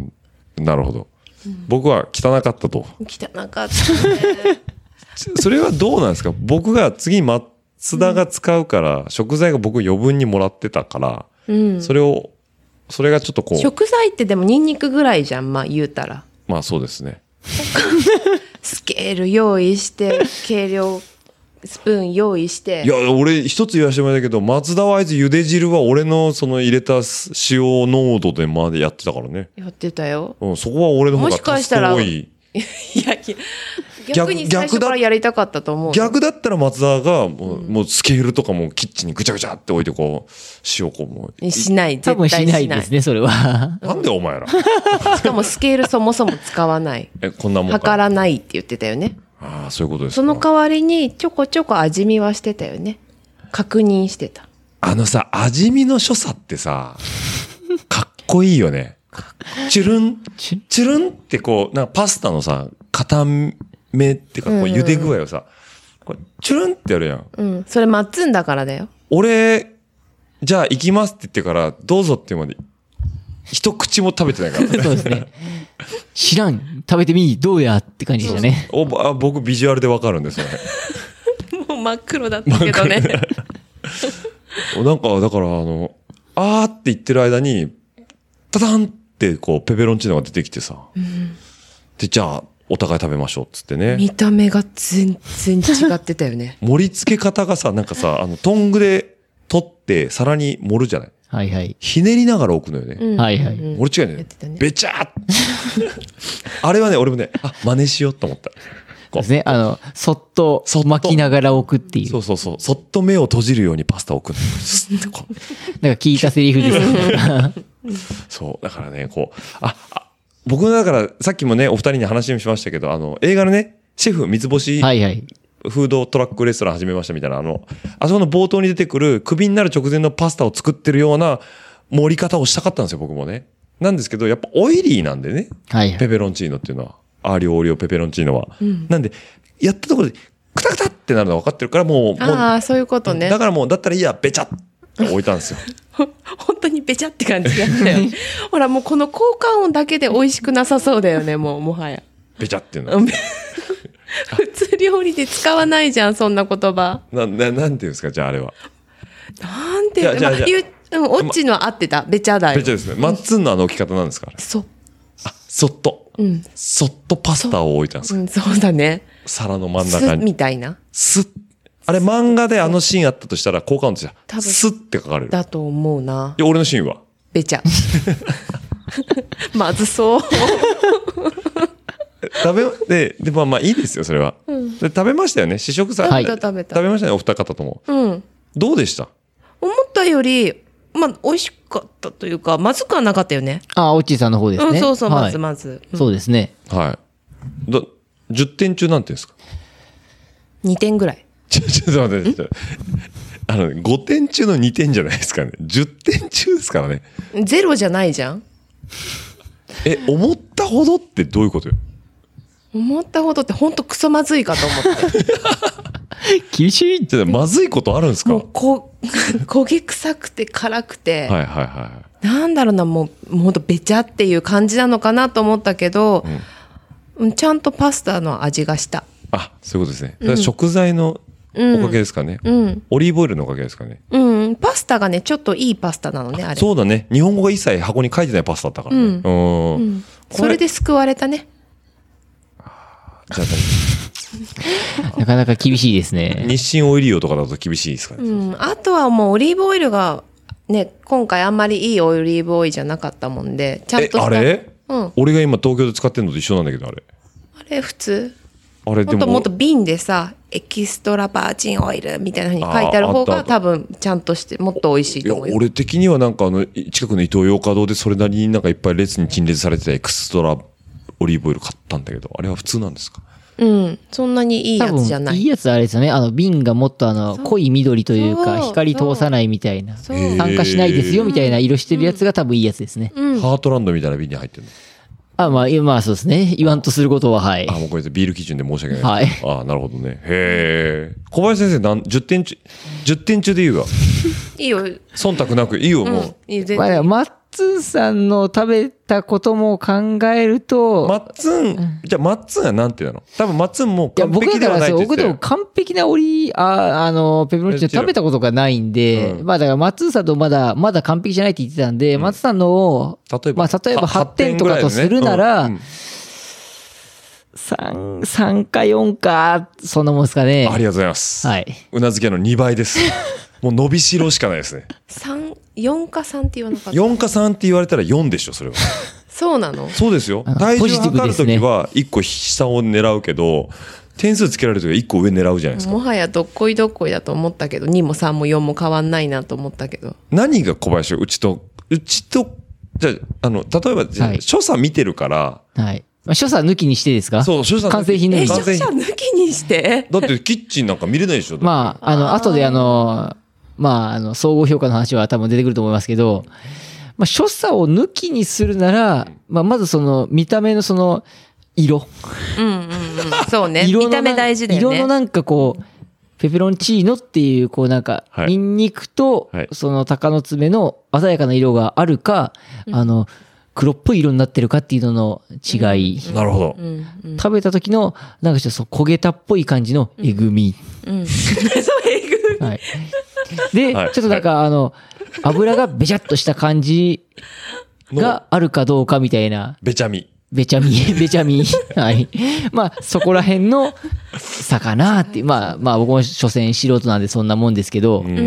うん、なるほど。うん、僕は汚かったと。 汚かったね。 それはどうなんですか？僕が次マッ津田が使うから、うん、食材が僕余分にもらってたから、うん、それを、それがちょっとこう。 食材ってでもニンニクぐらいじゃん、まあ言うたら。 まあそうですね。 スケール用意して、計量スプーン用意して。 いや、俺一つ言わせてもらったけど、松田はあいつ茹で汁は俺のその入れた塩濃度でまでやってたからね。 やってたよ。 うん、そこは俺の方が多い。 いやいや。逆に最初からやりたかったと思う。 逆だったら松田がもう、うん、もうスケールとかもキッチンにぐちゃぐちゃって置いてこう塩こうもうしない、 絶対しない。多分しないですね、それは。 なんでお前ら。 しかもスケールそもそも使わない。 え、こんなもんか。 測らないって言ってたよね。 ああ、そういうことですか。 その代わりにちょこちょこ味見はしてたよね。確認してた。 あのさ、味見の所作ってさ、かっこいいよね。チュルン、チュルンってこう、なんかパスタのさ、固めっていうか、こう茹で具合をさ、これチュルンってやるやん。 うん。それマッツンだからだよ。 俺、じゃあ行きますって言ってから、どうぞっていうまで、一口も食べてないから、ね。 そうですね。知らん、食べてみ、どうやって感じでしたね。 おあ僕ビジュアルでわかるんですよね。 もう真っ黒だったけどね。 なんか、だからあの、あーって言ってる間に、タタンってこう、ペペロンチーノが出てきてさ。うん、で、じゃあ、お互い食べましょうっつってね。 見た目が全然違ってたよね。 盛り付け方がさ、なんかさ、あの、トングで取って皿に盛るじゃない。 はいはい。 ひねりながら置くのよね。 うん、はいはい。 俺違うね。ねべちゃーあれはね、俺もね、あ、真似しようと思った。 ですね。あの、そっと巻きながら置くっていう。 そうそうそう。そっと目を閉じるようにパスタを置く。なんか聞いたセリフですね。 そう。だからね、こう、あ、あ僕だから、さっきもね、お二人に話もしましたけど、あの、映画のね、シェフ三つ星、はいはい、フードトラックレストラン始めましたみたいな、あの、あそこの冒頭に出てくる、クビになる直前のパスタを作ってるような盛り方をしたかったんですよ、僕もね。なんですけど、やっぱオイリーなんでね、はいはい、ペペロンチーノっていうのは、アーリオオーリオペペロンチーノは。うん、なんで、やったところで、クタクタってなるの分かってるから、もう、 ああ、そういうことね。 だからもう、だったらいいや、べちゃって置いたんですよ。 本当にべちゃって感じだったよ。ほらもうこの効果音だけで美味しくなさそうだよね、もうもはや。 べちゃっていうの。 普通料理で使わないじゃん、そんな言葉。 な、な、なんていうんですか、じゃああれは。 なんていうの、まあ、言う、うん、オッチのは合ってた。べちゃだよ。 べちゃですね。マッツンのあの置き方なんですか、 そう。 あ、そっと。うん。そっとパスタを置いたんですか。 うん、そうだね。 皿の真ん中に。 スみたいな。 スあれ漫画であのシーンあったとしたら効果音ですよ。多分スって書かれる。 だと思うな。 で、俺のシーンはべちゃ。まずそう。 食べ、で、で、まあまあいいですよ、それは。うん、で食べましたよね。試食さ、 はい、食べた食べた。 食べましたね、お二方とも。うん。どうでした？ 思ったより、まあ、美味しかったというか、まずくはなかったよね。 ああ、オッチーさんの方ですね。 うん、そうそう、まずまず。 はいうん、そうですね。 はい。だじゅってん中なんていうんですか？ にてんぐらい。 ちょ、ちょっと待って、あの、ごてん中のにてんじゃないですかね。じゅってん中ですからね。 ゼロじゃないじゃん。 え、思ったほどってどういうことよ？ 思ったほどって本当クソまずいかと思って。 厳しいって。 まずいことあるんですか？ もうこ、焦げ臭くて辛くて。 はいはいはい。 なんだろうな、もう、もうほんとべちゃっていう感じなのかなと思ったけど、うん、ちゃんとパスタの味がした。 あ、そういうことですね。うん、食材のおかげですかね、うんうん。オリーブオイルのおかげですかね。 うん。パスタがね、ちょっといいパスタなのね、あれ。 そうだね。日本語が一切箱に書いてないパスタだったからね。うん。うんうん、それで救われたね。 じゃあなかなか厳しいですね。 日清オイリオとかだと厳しいですかね。 うん。あとはもうオリーブオイルが、ね、今回あんまりいいオリーブオイルじゃなかったもんで、ちゃんとした。 え、あれ？ うん。 俺が今東京で使ってるのと一緒なんだけど、あれ。 あれ、普通？ あれでももっともっと瓶でさ、エキストラバージンオイルみたいな風に書いてある方が多分ちゃんとしてもっと美味しいと思うよ。 いや俺的にはなんかあの近くのイトーヨーカドーでそれなりになんかいっぱい列に陳列されてたエクストラオリーブオイル買ったんだけど、あれは普通なんですか？ うん、そんなにいいやつじゃない。 いいやつあれですよね。あの瓶がもっとあの濃い緑というか光通さないみたいな、酸化しないですよみたいな色してるやつが多分いいやつですね。 うん、 ハートランドみたいな瓶に入ってるの？ あ、まあ、まあそうですね。言わんとすることは、はい。 あ、もうこれビール基準で申し訳ない。 はい。 あ、なるほどね。へえ。小林先生、なん、じゅってん中、じゅってん中で言うわ。 いいよ。 忖度なく、いいよ、もう。うん、 いいよ、全然。 まあ、マッツンさんの食べたことも考えると。 マッツン、じゃあマッツンはなんていうの？多分マッツンも完璧ではないって言ってたよ。 いや、僕だから僕でも完璧なオリ、あ、あの、ペペロンチーノ食べたことがないんで、うん、まあだからマッツンさんとまだ、まだ完璧じゃないって言ってたんで、うん、マッツンさんのを、例えば、まあ例えばはってんとかとするなら、さん、さんかよんか、そんなもんですかね。 ありがとうございます。 はい。 うなずきのにばいです。もう伸びしろしかないですね。 さん、よんかさんって言わなかった。 よんかさんって言われたらよんでしょ、それは。 そうなの？ そうですよ。体重測るときはいっこ下を狙うけど、点数つけられるときはいっこ上狙うじゃないですか。 もはやどっこいどっこいだと思ったけど、にもさんもよんも変わんないなと思ったけど。 何が小林うちと、うちと、じゃあ、あの、例えば、じゃあ、はい、所作見てるから、 はい。所作抜きにしてですか？ そう、所作完成品抜き。 え、所作抜きにしてだってキッチンなんか見れないでしょ？ まあ、あの、後であの、まあ、あの、総合評価の話は多分出てくると思いますけど、まあ、所作を抜きにするなら、まあ、まずその、見た目のその、色。 うんうんうん。そうね。見た目大事だよね。 色のなんかこう、ペペロンチーノっていう、こうなんか、はい、ニンニクと、その鷹の爪の鮮やかな色があるか、うん、あの、黒っぽい色になってるかっていうのの違い。 うん、なるほど。 食べた時の、なんかちょっと焦げたっぽい感じのえぐみ。 うん。うん、そう、えぐみ。 はい。で、はい、ちょっとなんか、あの、油がべちゃっとした感じがあるかどうかみたいな。 べちゃみ。 べちゃみ、べちゃみ。はい。まあ、そこら辺の差かなって。まあ、まあ、僕も所詮素人なんでそんなもんですけど。うん。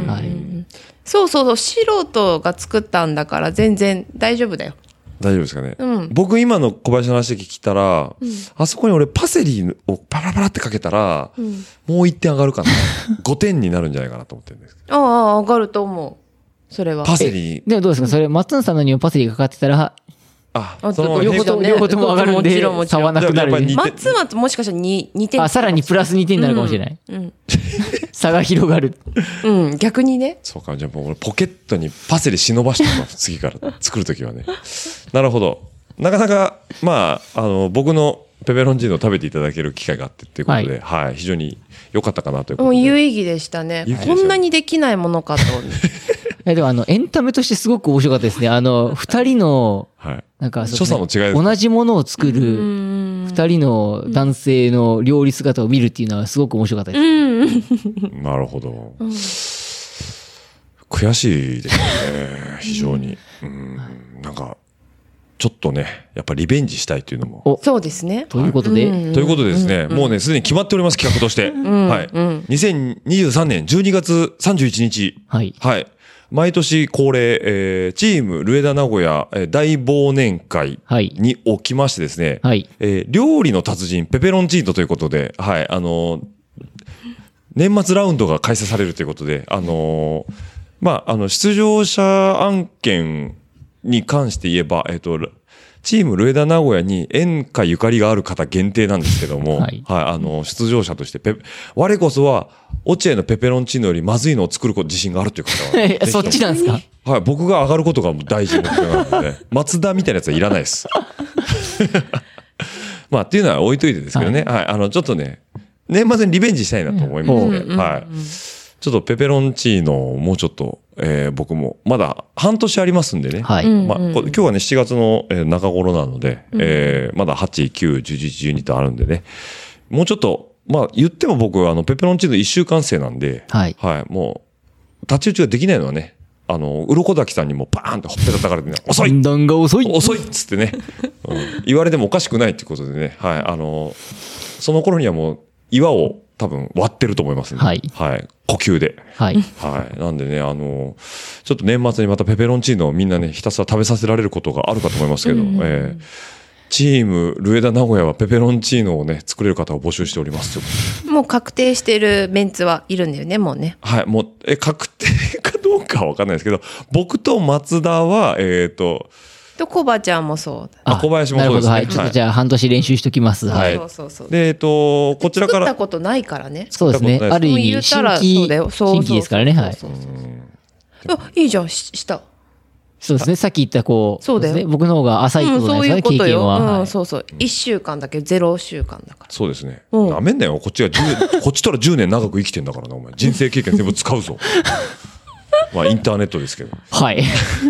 はい。そうそうそう、素人が作ったんだから全然大丈夫だよ。 大丈夫ですかね。 うん、 僕今の小林の話聞いたら、うん、あそこに俺パセリをパラパラってかけたら、うん、もういってん上がるかな。ごてんになるんじゃないかなと思ってるんですけど。 ああ、上がると思う。それは。 パセリ。 でもどうですか、それ、松野さんのにもパセリがかかってたら、 あ、 その両方とも、両方とも上がるんで、差はなくなる。 松松もしかしたらにてん。 あ、さらにプラスにてんになるかもしれない。うん。うん、差が広がる。 うん、逆にね。 そうか、じゃあもう俺ポケットにパセリ忍ばしてます、次から作るときはね。なるほど。なかなか、まあ、あの、僕のペペロンチーノを食べていただける機会があってっていうことで、はい、はい、非常に良かったかなということで。 もう有意義でしたね。こんなにできないものかと。 いやでもあのエンタメとしてすごく面白かったですね。あの二人のなんか所作の違い、 同じものを作る二人の男性の料理姿を見るっていうのはすごく面白かったです。 なるほど。悔しいですね。非常に。うんなんかちょっとねやっぱリベンジしたいというのも。 そうですね。 ということで、 ということでですね、もうねすでに決まっております企画として。はい。にせんにじゅうさんねんじゅうにがつさんじゅういちにち。はい。はい。毎年恒例、えー、チームルエダ名古屋、えー、大忘年会におきましてですね、はい、えー、料理の達人ペペロンチーノということで、はい、あのー、年末ラウンドが開催されるということで、あのー、まあ、あの、出場者案件に関して言えば、えっと、チームルエダ名古屋に縁かゆかりがある方限定なんですけども、はい、はい、あの、出場者としてペ、我こそは、落合のペペロンチーノよりまずいのを作る自信があるという方は。 そっちなんですか？ はい、僕が上がることが大事なので、松田みたいなやつはいらないです。まあ、っていうのは置いといてですけどね、はい、はい、あの、ちょっとね、年末にリベンジしたいなと思いますので、うん、はい。ちょっとペペロンチーノをもうちょっと、えー、僕もまだ半年ありますんでね。はい。まあ、今日はね、しちがつの中頃なので、うん、えー、まだはち、きゅう、じゅういち、じゅうにとあるんでね。もうちょっと、まあ言っても僕、あの、ペペロンチーノいっしゅうかん生なんで、はい。はい。もう、太刀打ちができないのはね、あの、鱗滝さんにもパーンとほっぺたたかれてね、遅い判断が遅い遅いっつってね、うん、言われてもおかしくないっていうことでね、はい。あの、その頃にはもう岩を多分割ってると思いますね。はい。はい。呼吸で。はい。はい。なんでね、あの、ちょっと年末にまたペペロンチーノをみんなね、ひたすら食べさせられることがあるかと思いますけど、うん、えーチームルエダ名古屋はペペロンチーノをね作れる方を募集しておりますよ。 もう確定してるメンツはいるんだよね、もうね。 はい、もうえ確定かどうかは分かんないですけど、僕と松田はえっ、ー、ととコバちゃんもそうだ。 あ小林もそうですね。 なるほど、はい、ちょっとじゃあ半年練習しときます。 はい。 そうそうそう。 でえっ、ー、とこちらから作ったことないからね。 そうですね。ある意味言新ったらそうだよ規そうそうそう新規ですからね。はい。 あ、いいじゃん、しした。 そうですね。さっき言ったこう、 そうだよですね、僕の方が浅いことなんですよね、 うん、そういうことよ。 経験は。 うん、 はい、 そうそう。いっしゅうかんだけど、ゼロしゅうかんだから。 そうですね。 うんなめんなよ。こっちがじゅうこっちとらじゅうねん長く生きてんだからな、お前。人生経験全部使うぞ。まあインターネットですけど。 はい。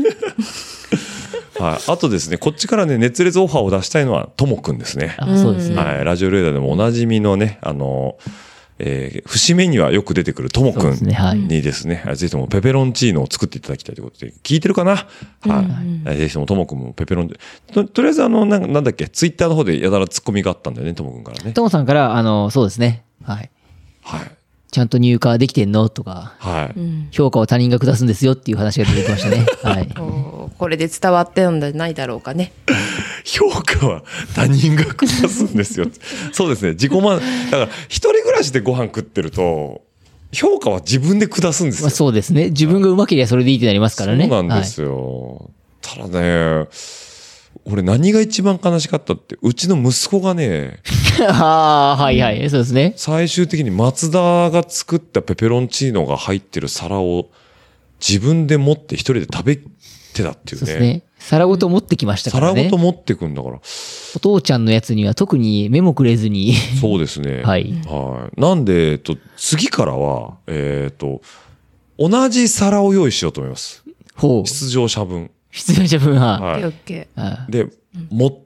はい。あとですね、こっちからね、熱烈オファーを出したいのは、ともくんですね。 あ、そうですね。 はい。ラジオレーダーでもおなじみのね、あの、えー、節目にはよく出てくるともくんにですね、ぜひともペペロンチーノを作っていただきたいということで、聞いてるかな、はい。ぜひともともくんもペペロンと、とりあえずあの、ななんだっけ、ツイッターの方でやたらツッコミがあったんだよね、ともくんからね。 ともさんから、あの、そうですね。はい。 はい。 ちゃんと入荷できてんのとか、 はい。 評価を他人が下すんですよっていう話が出てきましたね。はい。 これで伝わってるんじゃないだろうかね。 評価は他人が下すんですよ。そうですね。自己満、だから一人暮らしでご飯食ってると、評価は自分で下すんですよ。 まあ、そうですね。自分がうまければそれでいいってなりますからね。 そうなんですよ。はい、ただね、俺何が一番悲しかったって、うちの息子がね、 ああ、はいはい。そうですね。 最終的に松田が作ったペペロンチーノが入ってる皿を自分で持って一人で食べてたっていうね。そうですね。 皿ごと持ってきましたからね。 皿ごと持ってくんだから。 お父ちゃんのやつには特に目もくれずに。 そうですね。 はい。 はい。なんで、えっと、次からは、えっと、同じ皿を用意しようと思います。 ほう。 出場者分。 出場者分は。 はい。 オッケー。で、持って、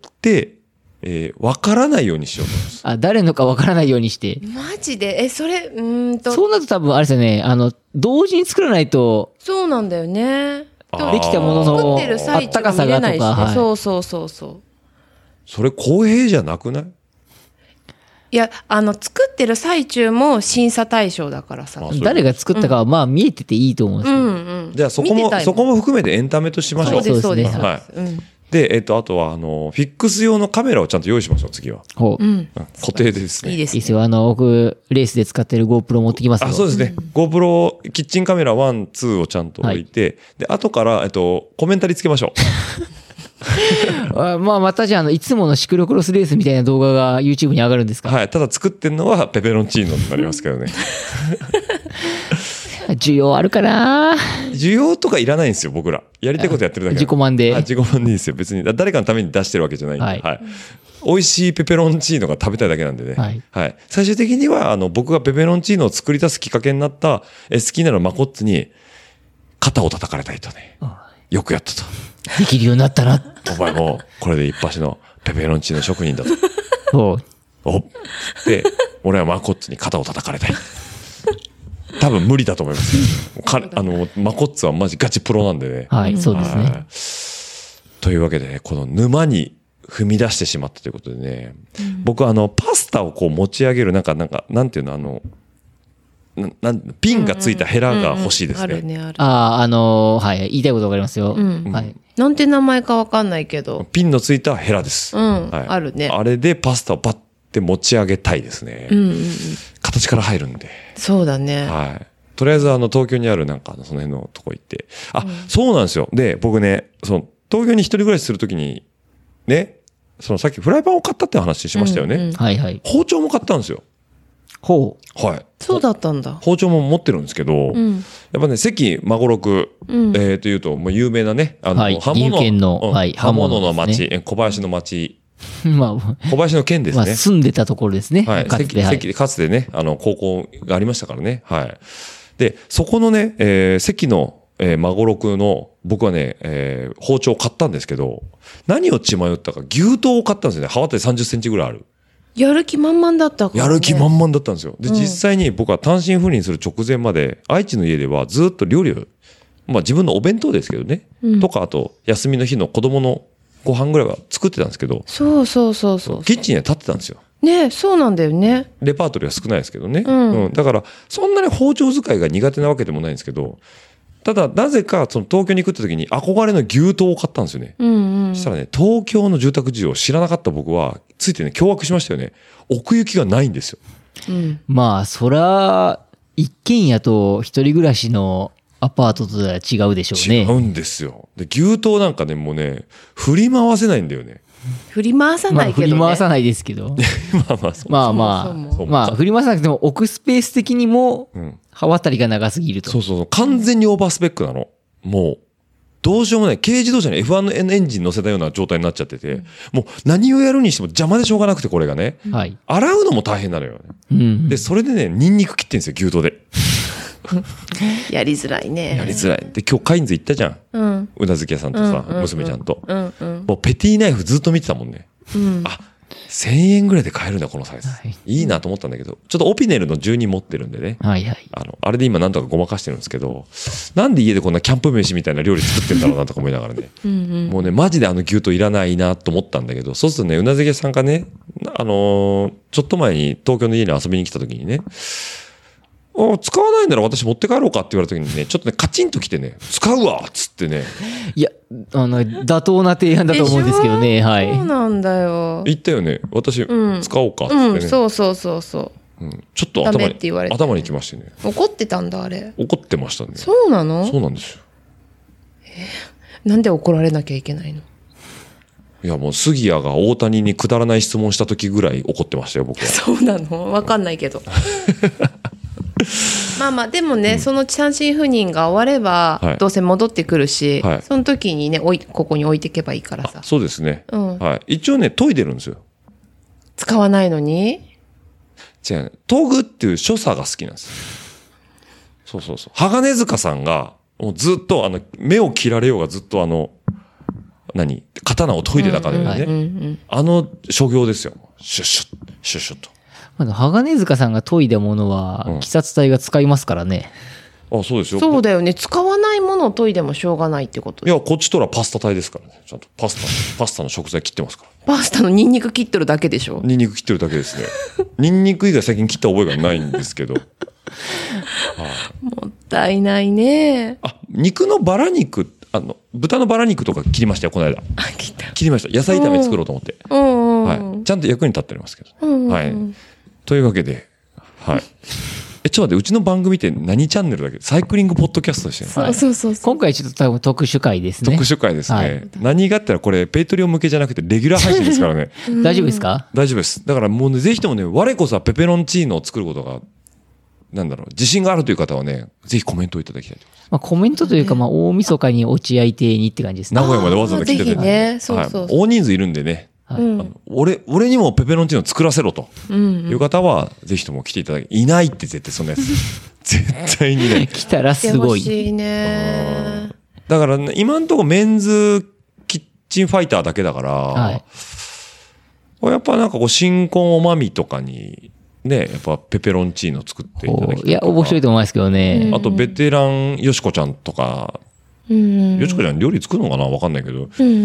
えー、わからないようにしようと思います。 あ、誰のかわからないようにして。 マジでえ、それ、うーんと。 そうなると多分、あれですよね。あの、同時に作らないと。 そうなんだよね。 できたものの、あったかさがとか、 はい、そうそうそうそう。 それ公平じゃなくない？ いや、あの、作ってる最中も審査対象だからさ。 誰が作ったかは、まあ、見えてていいと思うんですよ。うんうん。 じゃあ、そこも、そこも含めてエンタメとしましょう。 そうです、そうです。 はい。うんで、えっと、あとは、あの、フィックス用のカメラをちゃんと用意しましょう、次は。 ほう。うん、 固定でですね。 いいですね。 いいですよ。あの、僕、レースで使ってる GoPro 持ってきますよ。 あ、そうですね。うん、GoPro、キッチンカメラワン、ツーをちゃんと置いて、はい、で、後から、えっと、コメンタリーつけましょう。あまあ、またじゃあ、あの、いつものシクロクロスレースみたいな動画が YouTube に上がるんですか？ はい。ただ作ってるのはペペロンチーノになりますけどね。 需要あるかな？ 需要とかいらないんですよ、僕ら。やりたいことやってるだけ。 自己満で。 自己満でいいですよ。別に誰かのために出してるわけじゃないんで。はい。はい、美味しいペペロンチーノが食べたいだけなんでね。はい。はい。最終的には、あの、僕がペペロンチーノを作り出すきっかけになった、え好きなのマコッツに、肩を叩かれたいとね。よくやったと。 できるようになったな。 お前も、これで一発のペペロンチーノ職人だと。 おおで、俺はマコッツに肩を叩かれたい。多分無理だと思います。かあの、マコッツはマジガチプロなんでね。 はい、そうですね。というわけでね、この沼に踏み出してしまったということでね、うん、僕はあの、パスタをこう持ち上げる、なんか、なんか、なんていうの、あの、ななんピンがついたヘラが欲しいですね。うんうん、あるね、ある。 ああ、あのー、はい、言いたいことわかりますよ。うん、はい。 なんて名前かわかんないけど。 ピンのついたヘラです。 うん、はい、あるね。 あれでパスタをパッて持ち上げたいですね。うんうんうん、形から入るんで。 そうだね。 はい。とりあえずあの東京にあるなんかその辺のとこ行って。あ、うん、そうなんですよ。で、僕ね、その東京に一人暮らしするときに、ね、そのさっきフライパンを買ったって話しましたよね。うんうん、 はいはい。 包丁も買ったんですよ。 ほう。はい。 そうだったんだ。 包丁も持ってるんですけど、うん、やっぱね、関孫六、うん、えー、というと、もう有名なね、あの、 はい、 刃物の、 うんはい、刃物の町、ね、小林の町。 まあ、 小林の県ですね。まあ、 住んでたところですね。 はい。かつて、はい、かつてね、あの、高校がありましたからね。はい。で、そこのね、えー、関の、えー、孫六の、僕はね、えー、包丁を買ったんですけど、何を血迷ったか、牛刀を買ったんですよね。刃渡りさんじゅっセンチぐらいある。 やる気満々だったから、ね。 やる気満々だったんですよ。で、うん、実際に僕は単身赴任する直前まで、愛知の家ではずっと料理を、まあ自分のお弁当ですけどね。うん、とか、あと、休みの日の子供のご飯ぐらいは作ってたんですけど。 そうそうそうそう。 キッチンには立ってたんですよ。 ね、そうなんだよね。 レパートリーは少ないですけどね。うん。うん、だから、そんなに包丁使いが苦手なわけでもないんですけど、 ただ、なぜか、その東京に行くって時に憧れの牛刀を買ったんですよね。 うんうん。 そしたらね、東京の住宅事情を知らなかった僕は、ついてね、驚愕しましたよね。奥行きがないんですよ。 うん、 まあ、そら、一軒家と一人暮らしのアパートとは違うでしょうね。 違うんですよ。で、牛刀なんかね、もうね、振り回せないんだよね。 振り回さないけどね。 まあ、振り回さないですけど。 まあまあ、そう。 まあまあ、まあ、振り回さなくても置くスペース的にも、刃渡りが長すぎると。 そうそうそう。完全にオーバースペックなの。もう、どうしようもない。軽自動車に エフワン エンジン乗せたような状態になっちゃってて、うん、もう何をやるにしても邪魔でしょうがなくて、これがね。はい。洗うのも大変なのよね。うん。で、それでね、ニンニク切ってんですよ、牛刀で。 やりづらいね。 やりづらい。で、今日カインズ行ったじゃん。うん。うなずき屋さんとさ、うんうんうん、娘ちゃんと。うんうん。もうペティナイフずっと見てたもんね。うん。あ、せんえんぐらいで買えるんだ、このサイズ。はい、いいなと思ったんだけど、ちょっとオピネルのじゅうに持ってるんでね。はいはい。あの、あれで今なんとかごまかしてるんですけど、なんで家でこんなキャンプ飯みたいな料理作ってんだろうなとか思いながらね。うんうん、もうね、マジであの牛刀いらないなと思ったんだけど、そうするとね、うなずき屋さんがね、あのー、ちょっと前に東京の家に遊びに来た時にね、お使わないんなら私持って帰ろうかって言われた時にね、ちょっとね、カチンときてね、使うわっつってね。 いや、あの、妥当な提案だと思うんですけどね、はい。 そうなんだよ。 言ったよね。私、うん、使おうかっつってね、うん。 そうそうそうそう。 うん、ちょっと頭に、頭にきましてね。 怒ってたんだ、あれ。 怒ってましたね。 そうなの？ そうなんですよ。 えー、なんで怒られなきゃいけないの？ いやもう杉谷が大谷にくだらない質問した時ぐらい怒ってましたよ、僕は。 そうなの？わかんないけど。まあまあでもね、うん、その単身赴任が終われば、はい、どうせ戻ってくるし、はい、その時にねおいここに置いていけばいいからさ。 そうですね、うんはい、一応ね研いでるんですよ。 使わないのに違う、研ぐっていう所作が好きなんです。そうそうそう。鋼塚さんがもうずっとあの目を切られようがずっとあの何刀を研いでたからね、うんうん、あの所業ですよ。シュッシュッシュッシュッと。 鋼塚さんが研いだものは、鬼殺隊が使いますからね。 あ、そうですよ。 そうだよね。使わないものを研いでもしょうがないってこと。 いや、こっちとらパスタ隊ですからね。ちゃんとパスタ、パスタの食材切ってますから。 パスタのニンニク切ってるだけでしょ。 ニンニク切ってるだけですね。ニンニク以外最近切った覚えがないんですけど。はあ、もったいないね。 あ、肉のバラ肉、あの、豚のバラ肉とか切りましたよ、この間。 あ、切った。 切りました。野菜炒め作ろうと思って。うん。はい。ちゃんと役に立っておりますけど。うん。はい。というわけで、はい。え、ちょっと待って、うちの番組って何チャンネルだっけ？サイクリングポッドキャストでしたよね。そうそうそう。 今回ちょっと多分特殊回ですね。 特殊回ですね。はい、何があったらこれ、ペイトリオン向けじゃなくて、レギュラー配信ですからね。 大丈夫ですか？ 大丈夫です。だからもうね、ぜひともね、我こそはペペロンチーノを作ることが、なんだろう、自信があるという方はね、ぜひコメントをいただきたいと思います。 まあ、コメントというか、まあ、大晦日に落合邸にって感じですね。 名古屋までわざわざ来ててね。そうそうそう。大人数いるんでね。はい、あの俺、俺にもペペロンチーノ作らせろという方は、ぜひとも来ていただき、いないって絶対そんなやつ。絶対にね。 来たらすごい。 来てほしいね。 だから、ね、今んとこメンズキッチンファイターだけだから、はい、やっぱなんかこう、新婚おまみとかに、ね、やっぱペペロンチーノ作っていただきたい。 いや、面白いと思いますけどね。 あと、ベテランよしこちゃんとか、うん、よしこちゃん料理作るのかなわかんないけど、うん、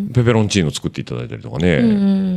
ペペロンチーノ作っていただいたりとかね。うん、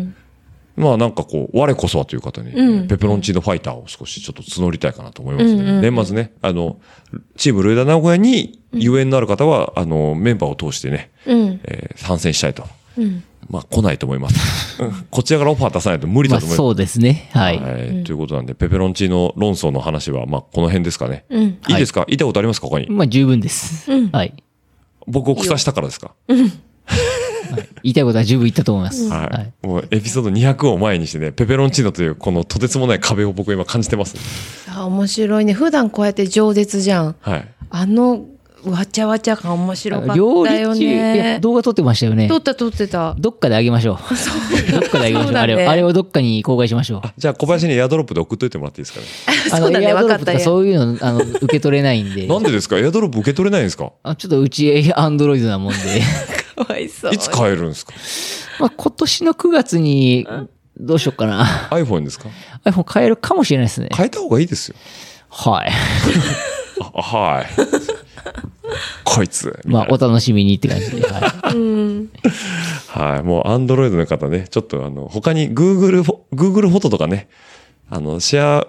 まあなんかこう、我こそはという方に、ね、うん、ペペロンチーノファイターを少しちょっと募りたいかなと思いますね。うんうん、年末ね、あの、チームルイダ名古屋にゆえんのある方は、あの、メンバーを通してね、うんえー、参戦したいと。うんまあ来ないと思います。こちらからオファー出さないと無理だと思います。 まあそうですね。はい。はいうん、ということなんで、ペペロンチーノ論争の話は、まあこの辺ですかね。うん、いいですか、はい、言いたいことありますか他に。 まあ十分です。うん、はい。 僕を腐したからですか、 うんはい、言いたいことは十分言ったと思います。 はい。はい、もうエピソードにひゃくを前にしてね、ペペロンチーノというこのとてつもない壁を僕は今感じてます。 あ、面白いね。普段こうやって饒舌じゃん。はい。あの、わちゃわちゃ感面白かったよね。料理中、 動画撮ってましたよね。 撮った撮ってた。 どっかであげましょう。そう。どっかであげましょう。ね、あれ、あれをどっかに公開しましょう。 あ、じゃあ小林にエアドロップで送っといてもらっていいですかね。 あの、エアドロップとかそういうの、あの、受け取れないんで。 なんでですか？エアドロップ受け取れないんですか？ あ、ちょっとうちアンドロイドなもんで。 かわいそう。 いつ買えるんですか？ まあ、今年のくがつに、どうしようかな。 iPhone ですか？ iPhone 買えるかもしれないですね。 買えた方がいいですよ。 はい。 あ、はい。こいつ。 まあ、お楽しみにって感じで。はい。うん、 はい。もう、アンドロイドの方ね、ちょっとあの、他に Google、Google フォトとかね、あの、シェア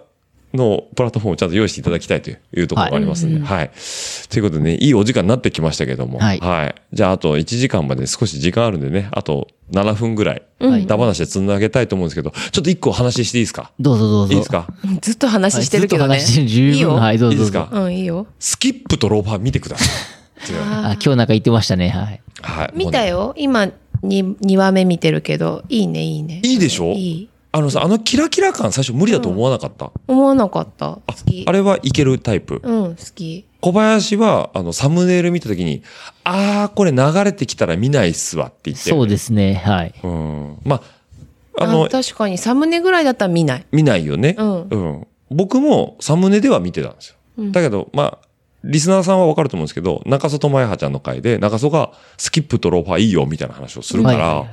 のプラットフォームをちゃんと用意していただきたいというところがありますので、はい。はい、ということでね、いいお時間になってきましたけども、はい。はい、じゃあ、あといちじかんまで少し時間あるんでね、あとななふんぐらい、だ話でつなげたいと思うんですけど、ちょっと一個話していいですか？ どうぞどうぞ。 いいですか？ ずっと話してるけどね。 はい、ずっと話してる、十分。いいよ。はい、どうぞ。 いいですか？ うん、いいよ。 スキップとローファー見てください。 あ、今日なんか言ってましたね、はい。 はい。見たよ。今、に、にわめ見てるけど、いいね、いいね。 いいでしょ？いい。あのさ、あのキラキラ感最初無理だと思わなかった？うん、 思わなかった。好き。 あれはいけるタイプ？ うん、好き。 小林は、あの、サムネイル見たときに、あー、これ流れてきたら見ないっすわって言って、ね。 そうですね、はい。 うん。まあ、あのあ、確かにサムネぐらいだったら見ない。 見ないよね。 うん。 うん。僕もサムネでは見てたんですよ。うん、だけど、まあ、リスナーさんはわかると思うんですけど、中曽とまやはちゃんの回で、中曽がスキップとローファーいいよみたいな話をするから、はい、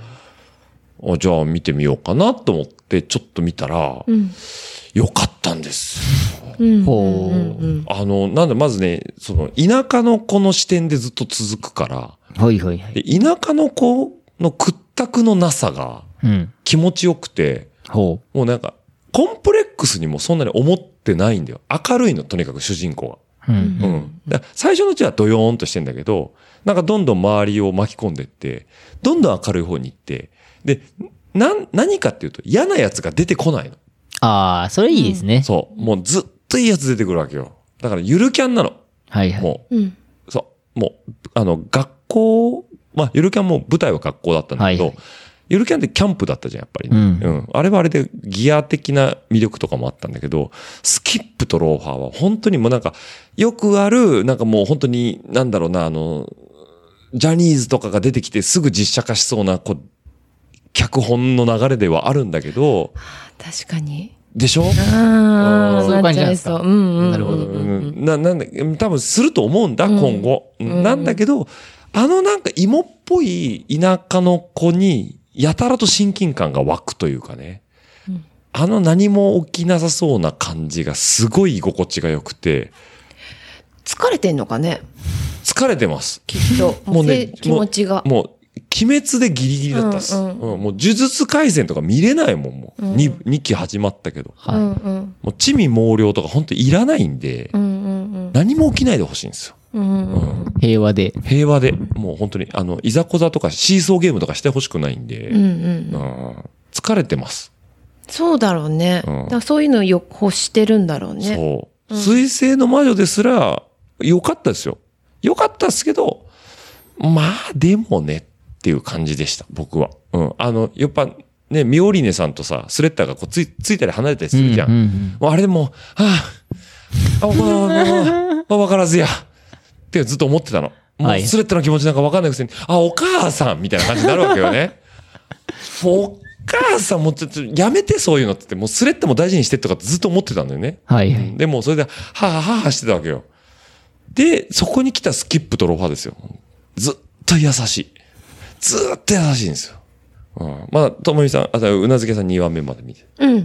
じゃあ見てみようかなと思ってちょっと見たら、うん、よかったんです。 うん、 あの、なんでまずね、その田舎の子の視点でずっと続くから、 はいはいはい。 で田舎の子の屈託のなさが気持ちよくて、 うん、もうなんかコンプレックスにもそんなに思ってないんだよ。明るいの、とにかく主人公が。 うんうん、だ最初のうちはドヨーンとしてんだけど、なんかどんどん周りを巻き込んでって、どんどん明るい方に行って、で、な、何かっていうと嫌なやつが出てこないの。 ああ、それいいですね。 そう。もうずっといいやつ出てくるわけよ。だからゆるキャンなの。 はいはい。 もう、うん、そう。もう、あの、学校、まあ、ゆるキャンも舞台は学校だったんだけど、はいはい、ゆるキャンってキャンプだったじゃん、やっぱりね。うん。うん。あれはあれでギア的な魅力とかもあったんだけど、スキップとローファーは本当にもうなんか、よくある、なんかもう本当に、なんだろうな、あの、ジャニーズとかが出てきてすぐ実写化しそうな、こう、脚本の流れではあるんだけど。 確かに。 でしょ？ ああ、そういう感じなんですか。 うんうん。 なるほど。 な、なんだ、多分すると思うんだ、今後。なんだけど、あのなんか芋っぽい田舎の子に、やたらと親近感が湧くというかね。うん、あの何も起きなさそうな感じがすごい居心地が良くて。 疲れてんのかね？ 疲れてます。 きっと。もうね、気持ちが。 もう、鬼滅でギリギリだったっす。うんうんうん、もう呪術廻戦とか見れないもん、もう。うん、に, にき始まったけど。はい。うんうん、もう地味猛量とか本当いらないんで、うんうんうん、何も起きないでほしいんですよ。 うんうんうん、平和で。 平和で。もう本当に、あの、いざこざとかシーソーゲームとかしてほしくないんで、うんうんうん、疲れてます。 そうだろうね。うん、だからそういうのをよ欲してるんだろうね。 そう。水星の魔女ですら、良かったですよ。良かったですけど、まあ、でもねっていう感じでした、僕は。うん。あの、やっぱ、ね、ミオリネさんとさ、スレッタがこうつい、ついたり離れたりするじゃん。うんうんうん、もうあれでもう、はぁ、あ、あ、この、わからずや。ってずっと思ってたの。もうスレッタの気持ちなんかわかんないくせに、あ、お母さんみたいな感じになるわけよね。もうお母さんもちょっとやめてそういうのって言って、もうスレッタも大事にしてとかってずっと思ってたんだよね。 はいはい。 でもそれで、はぁはぁはぁしてたわけよ。で、そこに来たスキップとローファーですよ。ずっと優しい。ずっと優しいんですよ。うん、まだ、ともみさん、あと、うなずけさんにわめ目まで見て。 うん。うん。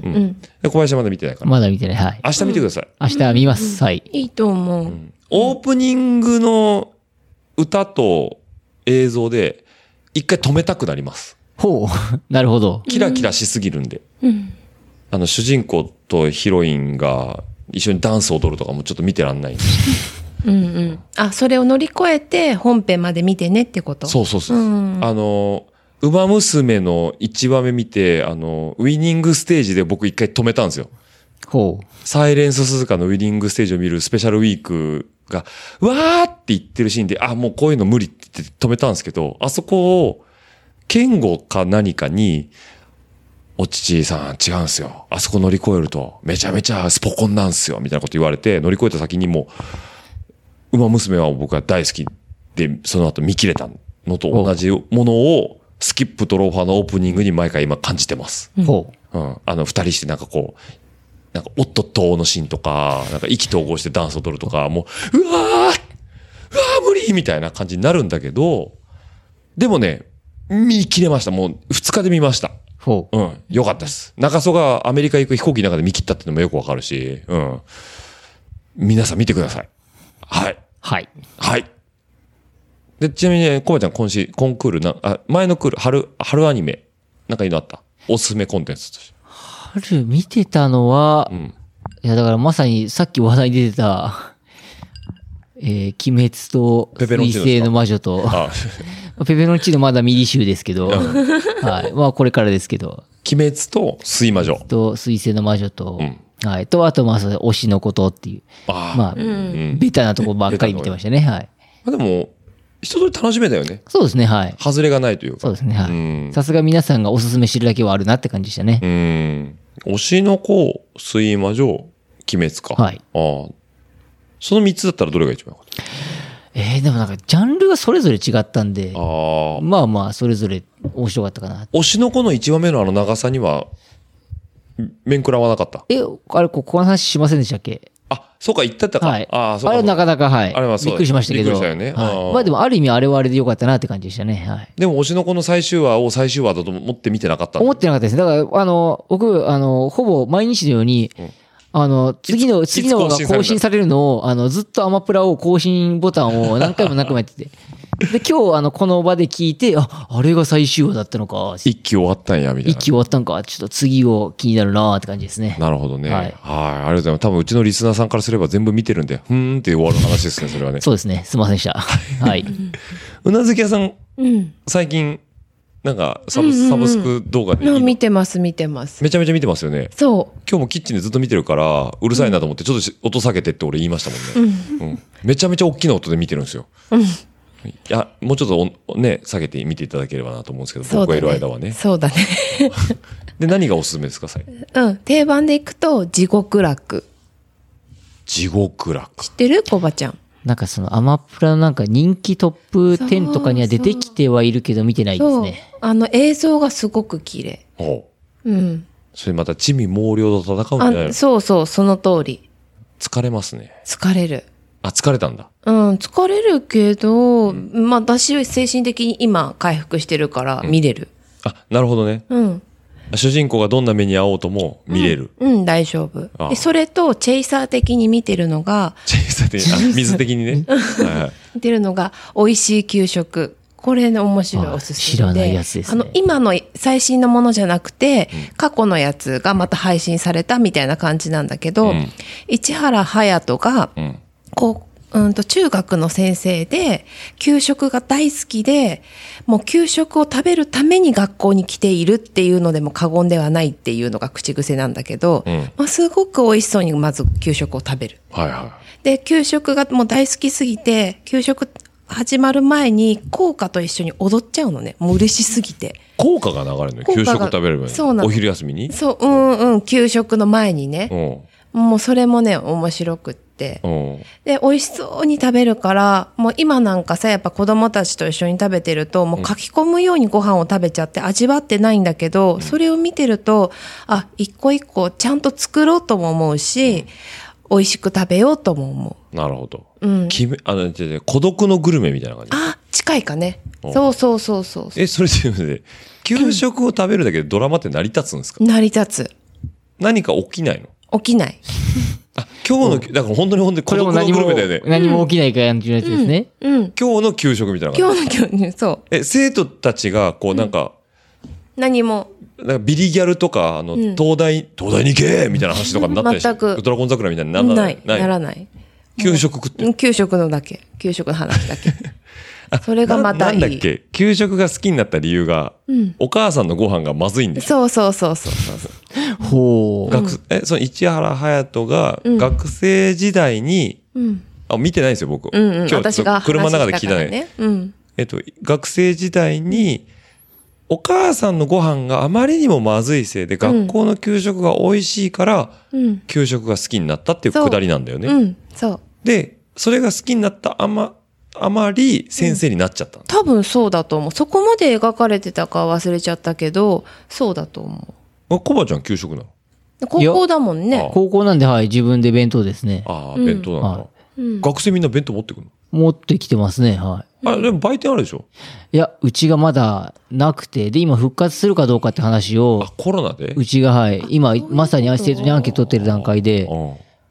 で、小林はまだ見てないから。 まだ見てない。はい。 明日見てください。 うん、明日見ます。はい。 いいと思う。うん、 オープニングの歌と映像で、一回止めたくなります。 ほう。なるほど。 キラキラしすぎるんで。うん。あの、主人公とヒロインが一緒にダンス踊るとかもちょっと見てらんないんで。 うんうん。あ、それを乗り越えて本編まで見てねってこと？ そうそうそう。うん、あの、ウマ娘のいちわめ見て、あの、ウィニングステージで僕一回止めたんですよ。 ほう。 サイレンス鈴鹿のウィニングステージを見るスペシャルウィークが、わーって言ってるシーンで、あ、もうこういうの無理って言って止めたんですけど、あそこを、剣吾か何かに、お父さん違うんすよ。あそこ乗り越えると、めちゃめちゃスポコンなんすよ。みたいなこと言われて、乗り越えた先にもう、ウマ娘は僕は大好きで、その後見切れたのと同じものを、スキップとローファーのオープニングに毎回今感じてます。 ほう。 うん。あの、二人してなんかこう、なんか、おっとっとのシーンとか、なんか意気投合してダンスを踊るとか、もう、うわーうわー無理みたいな感じになるんだけど、でもね、見切れました。もう、二日で見ました。 ほう。 うん。よかったです。中曽がアメリカ行く飛行機の中で見切ったっていうのもよくわかるし、うん。皆さん見てください。はい。 はい。 はい。で、ちなみにね、コバちゃん今週、コンクールな、あ、前のクール、春、春アニメ、なんかいいのあった？おすすめコンテンツとして。 春見てたのは、うん、 いや、だからまさにさっき話題に出てた、えー、鬼滅と水星の魔女と、ペペロンチーノまだミリ集ですけど、はい。まあこれからですけど。 鬼滅と水魔女。 と水星の魔女と、うん、はい。と、あとまあ、推しのことっていう。あまあ、うん、ベタなとこばっかり見てましたね。はい。 まあでも、一通り楽しめたよね。 そうですね、はい。 外れがないというか。 そうですね、はい。さすが皆さんがおすすめしてるだけはあるなって感じでしたね。 うん。推しの子、水魔女、鬼滅か。はい。ああ。その三つだったらどれが一番良かった？ えー、でもなんかジャンルがそれぞれ違ったんで、あまあまあそれぞれ面白かったかな。 推しの子の一話目のあの長さには面食らわなかった。 え、あれここの話しませんでしたっけ？ あ、そうか言ってたか。はい。ああ、そうか。 あれなかなかはい。 あれはそうびっくりしましたけど。 びっくりしたよね。 はい、まあでもある意味あれはあれで良かったなって感じでしたね。はい。 でも推しの子の最終話を最終話だと思って見てなかった。 思ってなかったです。だからあの僕あのほぼ毎日のように。うんあの、次の、次のが更新されるのを、あの、ずっとアマプラを更新ボタンを何回も何回もやってて。で、今日、あの、この場で聞いて、あ、あれが最終話だったのか。 一期終わったんや、みたいな。 一期終わったんか。ちょっと次を気になるなーって感じですね。 なるほどね。はい。はい。ありがとうございます。多分、うちのリスナーさんからすれば全部見てるんで、ふーんって終わる話ですね、それはね。 そうですね。すみませんでした。はい。 うなずき屋さん、うん、最近、なんかサブ、サブスク動画でいいの、 うん、見てます見てます。 めちゃめちゃ見てますよね。 そう。 今日もキッチンでずっと見てるからうるさいなと思ってちょっと音下げてって俺言いましたもんね。うん。うん、めちゃめちゃ大きな音で見てるんですよ。うん。いやもうちょっとね下げて見ていただければなと思うんですけど、ね、僕がいる間はね。 そうだね。 で何がおすすめですか最近？ うん。定番でいくと地獄楽。 地獄楽。 知ってるコバちゃん。 なんかそのアマプラのなんか人気トップじゅうとかには出てきてはいるけど見てないですね。 あの映像がすごく綺麗。おう。うん。それまた地味猛量と戦うんじゃないの？ そうそう、その通り。 疲れますね。 疲れる。 あ、疲れたんだ。 うん、疲れるけど、うん、まあ私精神的に今回復してるから見れる。 うん、あ、なるほどね。うん。主人公がどんな目に遭おうとも見れる。 うん、うん、大丈夫。で、それと、チェイサー的に見てるのが、 チェイサー的に、あ、水的にね。はいはい、 見てるのが、美味しい給食。これね、面白いおすすめで。 知らないやつですね。 あの、今の最新のものじゃなくて、うん、過去のやつがまた配信されたみたいな感じなんだけど、うん、市原隼人が、うん、こう、うんと中学の先生で、給食が大好きで、もう給食を食べるために学校に来ているっていうのでも過言ではないっていうのが口癖なんだけど、うん、まあ、すごく美味しそうにまず給食を食べる。はいはい。で、給食がもう大好きすぎて、給食始まる前に校歌と一緒に踊っちゃうのね。もう嬉しすぎて。 校歌が流れるの？給食食べる前に。そうなの。お昼休みに？ そう、うんうん、給食の前にね。うん、もうそれもね、面白くって。で、美味しそうに食べるから、もう今なんかさ、やっぱ子供たちと一緒に食べてると、もう書き込むようにご飯を食べちゃって味わってないんだけど、うん、それを見てると、あ、一個一個ちゃんと作ろうとも思うし、うん、美味しく食べようとも思う。 なるほど。うん。きめ、あの、孤独のグルメみたいな感じ。 あ、近いかね。そうそうそうそう。 え、それで、給食を食べるだけでドラマって成り立つんですか？ 成り立つ。 何か起きないの？ 起きない。 あ、今日の、だから本当に本当に孤独のグルメだよね。 何も起きない感じのやつですね。 うん。うん、 今日の給食みたいな感じ。今日の給食、そう。 え、生徒たちが、こうなんか、 うん、何も。 なんかビリギャルとか、あの、うん、東大、東大に行けみたいな話とかになったりして。全く。ドラゴン桜みたいにならない。 ない。ないならない。 給食食ってる。 給食のだけ。給食の話だけ。それがまたいい。 な。なんだっけ？給食が好きになった理由が、うん、お母さんのご飯がまずいんでしょ？ そうそうそうそうそう。 ほう。学、え、その市原隼人が学生時代に、うん、あ、見てないんですよ、僕。 うんうん、今日私が車の中で聞いたね。うん、えっと、学生時代に、お母さんのご飯があまりにもまずいせいで、学校の給食が美味しいから、うん、給食が好きになったっていうくだりなんだよね。 うん、そう。 で、それが好きになったあま、あまり先生になっちゃった、うん、 多分そうだと思う。そこまで描かれてたか忘れちゃったけど、そうだと思う。あ、コバちゃん給食なの？ 高校だもんね。 高校なんで、はい、自分で弁当ですね。 ああ、弁当なんだ、うん。学生みんな弁当持ってくるの？ 持ってきてますね、はい。 あ、でも売店あるでしょ？ いや、うちがまだなくて、で、今復活するかどうかって話を。 あ、コロナで？ うちが、はい、今、まさに生徒にアンケート取ってる段階で、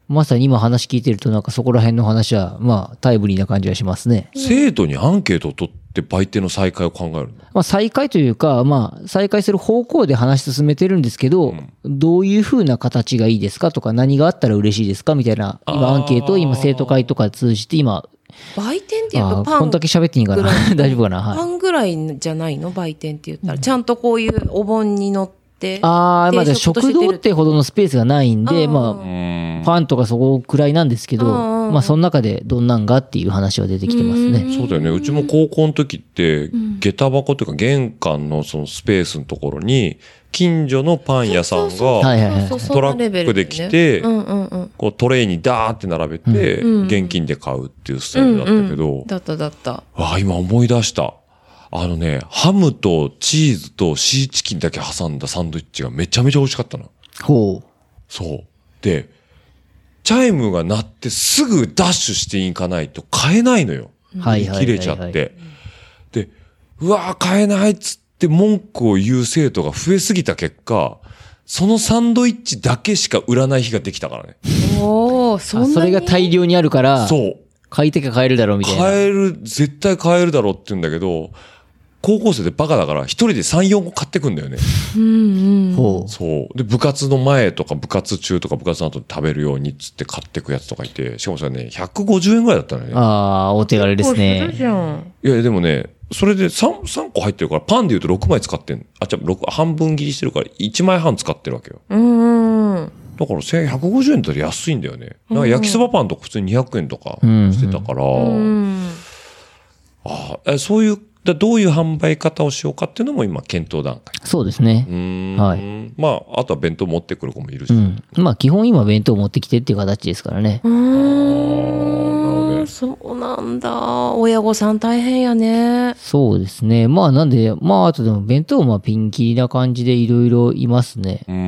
まさに今話聞いてるとなんかそこら辺の話はまあタイムリーな感じはしますね。 生徒にアンケートを取って売店の再開を考えるの？ まあ再開というか、まあ再開する方向で話進めてるんですけど、うん、どういう風な形がいいですかとか何があったら嬉しいですかみたいな今アンケートを今生徒会とか通じて今売店っていうとパンこんだけ喋っていいかな大丈夫かな、 はい、パンぐらいじゃないの売店って言ったら、うん、ちゃんとこういうお盆に乗ってああ、まあ食堂ってほどのスペースがないんで、まあ、パンとかそこくらいなんですけど、まあその中でどんなんがっていう話は出てきてますね。 そうだよね。うちも高校の時って、下駄箱というか玄関のそのスペースのところに、近所のパン屋さんがトラックで来て、こうトレイにダーって並べて、現金で買うっていうスタイルだったけど、 だっただった。 ああ、今思い出した。あのね、ハムとチーズとシーチキンだけ挟んだサンドイッチがめちゃめちゃ美味しかったの。 ほう。 そう。で、チャイムが鳴ってすぐダッシュしていかないと買えないのよ。 はい。 切れちゃって。で、うわー買えないっつって文句を言う生徒が増えすぎた結果、そのサンドイッチだけしか売らない日ができたからね。 おー、そんなに？ それが大量にあるから。 そう。 買い手が買えるだろうみたいな。 買える、絶対買えるだろうって言うんだけど、高校生でバカだから一人でさん、よんこ買ってくんだよね。 うんうん。 そう。で、部活の前とか部活中とか部活の後で食べるようにっつって買ってくやつとかいて、しかもそれね、ひゃくごじゅうえんぐらいだったのね。 ああ、お手軽ですね。 いや、でもね、それで 3, 3個入ってるから、パンで言うとろくまい使ってん。あ、じゃあ半分切りしてるからいちまいはん使ってるわけよ。 うんうん。 だからせんひゃくごじゅうえんだったら安いんだよね。なんか焼きそばパンとか普通ににひゃくえんとかしてたから、うんうん、ああ、そういう、どういう販売方をしようかっていうのも今検討段階。 そうですね。 うん。 はい。 まあ、あとは弁当持ってくる子もいるし。 うん、まあ、基本今弁当持ってきてっていう形ですからね。 うーん。そうなんだ。親御さん大変やね。 そうですね。まあ、なんで、まあ、あとでも弁当はピンキリな感じでいろいろいますね。 うん。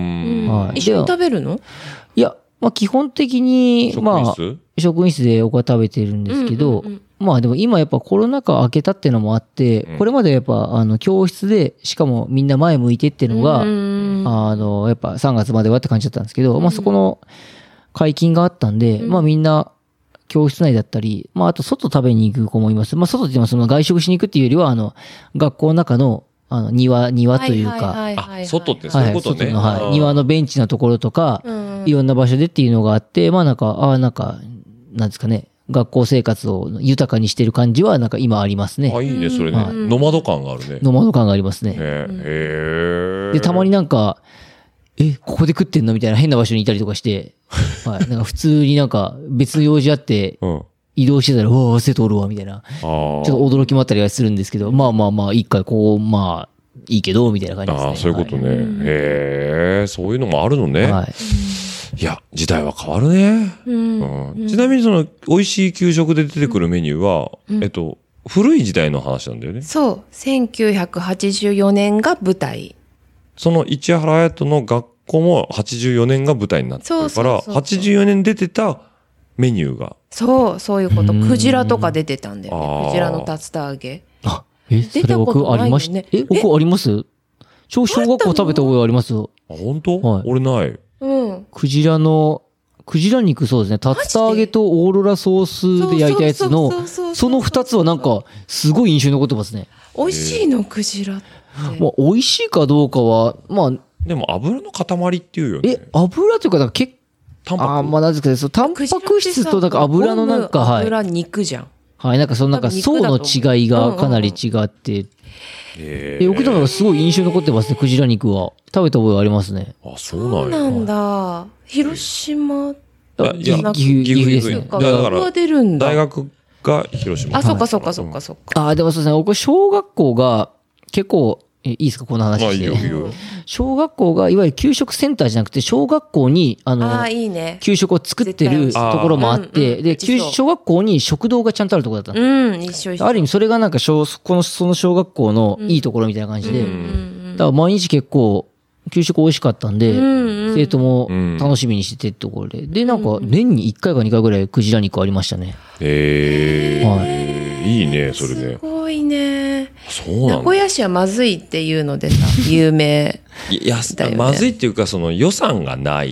はい。 一緒に食べるの？ いや、まあ、基本的に、まあ、職員室で僕は食べてるんですけど、うんうんうん、まあでも今やっぱコロナ禍明けたっていうのもあって、これまでやっぱあの教室で、しかもみんな前向いてっていうのが、あの、やっぱさんがつまではって感じだったんですけど、まあそこの解禁があったんで、まあみんな教室内だったり、まああと外食べに行く子もいます。まあ外って言いますと外食しに行くっていうよりは、あの、学校の中のあの庭、庭というか、 あ、外ってそういうことね。 はい、外の、はい、庭のベンチのところとか、いろんな場所でっていうのがあって、まあなんか、ああ、なんか、なんですかね。学校生活を豊かにしてる感じはなんか今ありますね。 あ、いいね、それね。はい、ノマド感があるね。 ノマド感がありますね。 へー。で、たまになんか、え、ここで食ってんのみたいな変な場所にいたりとかして、はい。なんか普通になんか別の用事あって、移動してたら、うわ、生徒おるわ、みたいな。ちょっと驚きもあったりはするんですけど、まあまあまあ、一回こう、まあ、いいけど、みたいな感じですね。 ああ、そういうことね。はい、へえ、そういうのもあるのね。 はい。 いや、時代は変わるね。うんうん、ちなみにその、美味しい給食で出てくるメニューは、うん、えっと、古い時代の話なんだよね。 そう。せんきゅうひゃくはちじゅうよねんが舞台。 その市原隼人の学校もはちじゅうよねんが舞台になってるから、そうそうそうそうはちじゅうよねん出てたメニューが。 そう、そういうこと。クジラとか出てたんだよね。クジラの竜田揚げ。 あ、え、それ僕ありましたね。え、僕あります小小学校食べた覚えありますあ、 本当？ はい。 俺ない。 うん。 クジラの、クジラ肉そうですね。竜田揚げとオーロラソースで焼いたやつの、その二つはなんか、すごい印象に残ってますね。 美味しいの、クジラって。 まあ、美味しいかどうかは、まあ。 でも油の塊っていうよね。 え、油というか、なんか結構、ああ、まあ、なんですかね。そう、タンパク質と、なんか油のなんか、はい。 油肉じゃん。 はい。なんかそのなんか層の違いがかなり違って、えー、僕だからすごい印象に残ってますね、クジラ肉は。食べた覚えありますね。 あ、そうなんや。 そうなんだ。広島、 いや、 岐阜ですね。 だから大学が広島。 あ、そっかそっかそっかそっか。 あ、でもそうですね、僕小学校が結構、え、いいですかこの話して。 まあいいよいいよ。 小学校がいわゆる給食センターじゃなくて、小学校に、あの、 あ、いいね、 給食を作ってるところもあって、で、小学校に食堂がちゃんとあるところだったんです。 うん、一緒一緒。 ある意味それがなんか小、この、その小学校のいいところみたいな感じで、だから毎日結構、給食美味しかったんで、生徒も楽しみにしててってところで。で、なんか年にいっかいかにかいぐらいクジラ肉ありましたね。 へー。はい。いいね、それね。 すごいね。 そうなんだ。 名古屋市はまずいっていうのでさ、有名。 いや、まずいっていうか、その予算がないっ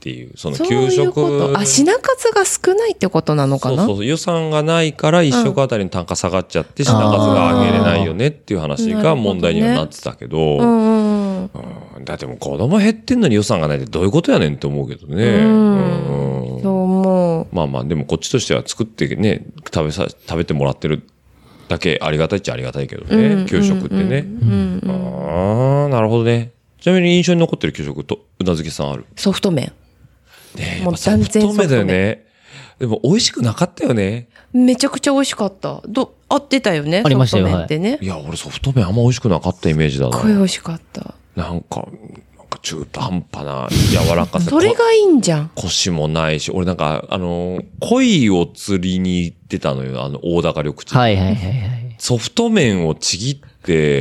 っていう、そのそう給食。 いうこと。あ、品数が少ないってことなのかな。 そうそうそう。予算がないから一食あたりの単価下がっちゃって品数が上げれないよねっていう話が問題にはなってたけど。 うんうんうん、だってもう子供減ってんのに予算がないってどういうことやねんって思うけどね。 うんうん、 そう思う。 まあまあ、でもこっちとしては作ってね、食べさ、食べてもらってるだけありがたいっちゃありがたいけどね。うん、給食ってね。うんうん、ああ、なるほどね。ちなみに印象に残ってる給食とうなずきさんある？ ソフト麺。 ねえ、 もうソフト麺だよね。でも美味しくなかったよね。 めちゃくちゃ美味しかった。ど、合ってたよね。 ありましたよ。 ソフト麺ってね。 いや、俺ソフト麺あんま美味しくなかったイメージだな。 すっごい美味しかった。 なんか、なんか中途半端な柔らかさ。 それがいいんじゃん。 コシもないし、俺なんか、あの、鯉を釣りに行ってたのよ、あの、大高緑地。 はいはいはいはい。 ソフト麺をちぎって、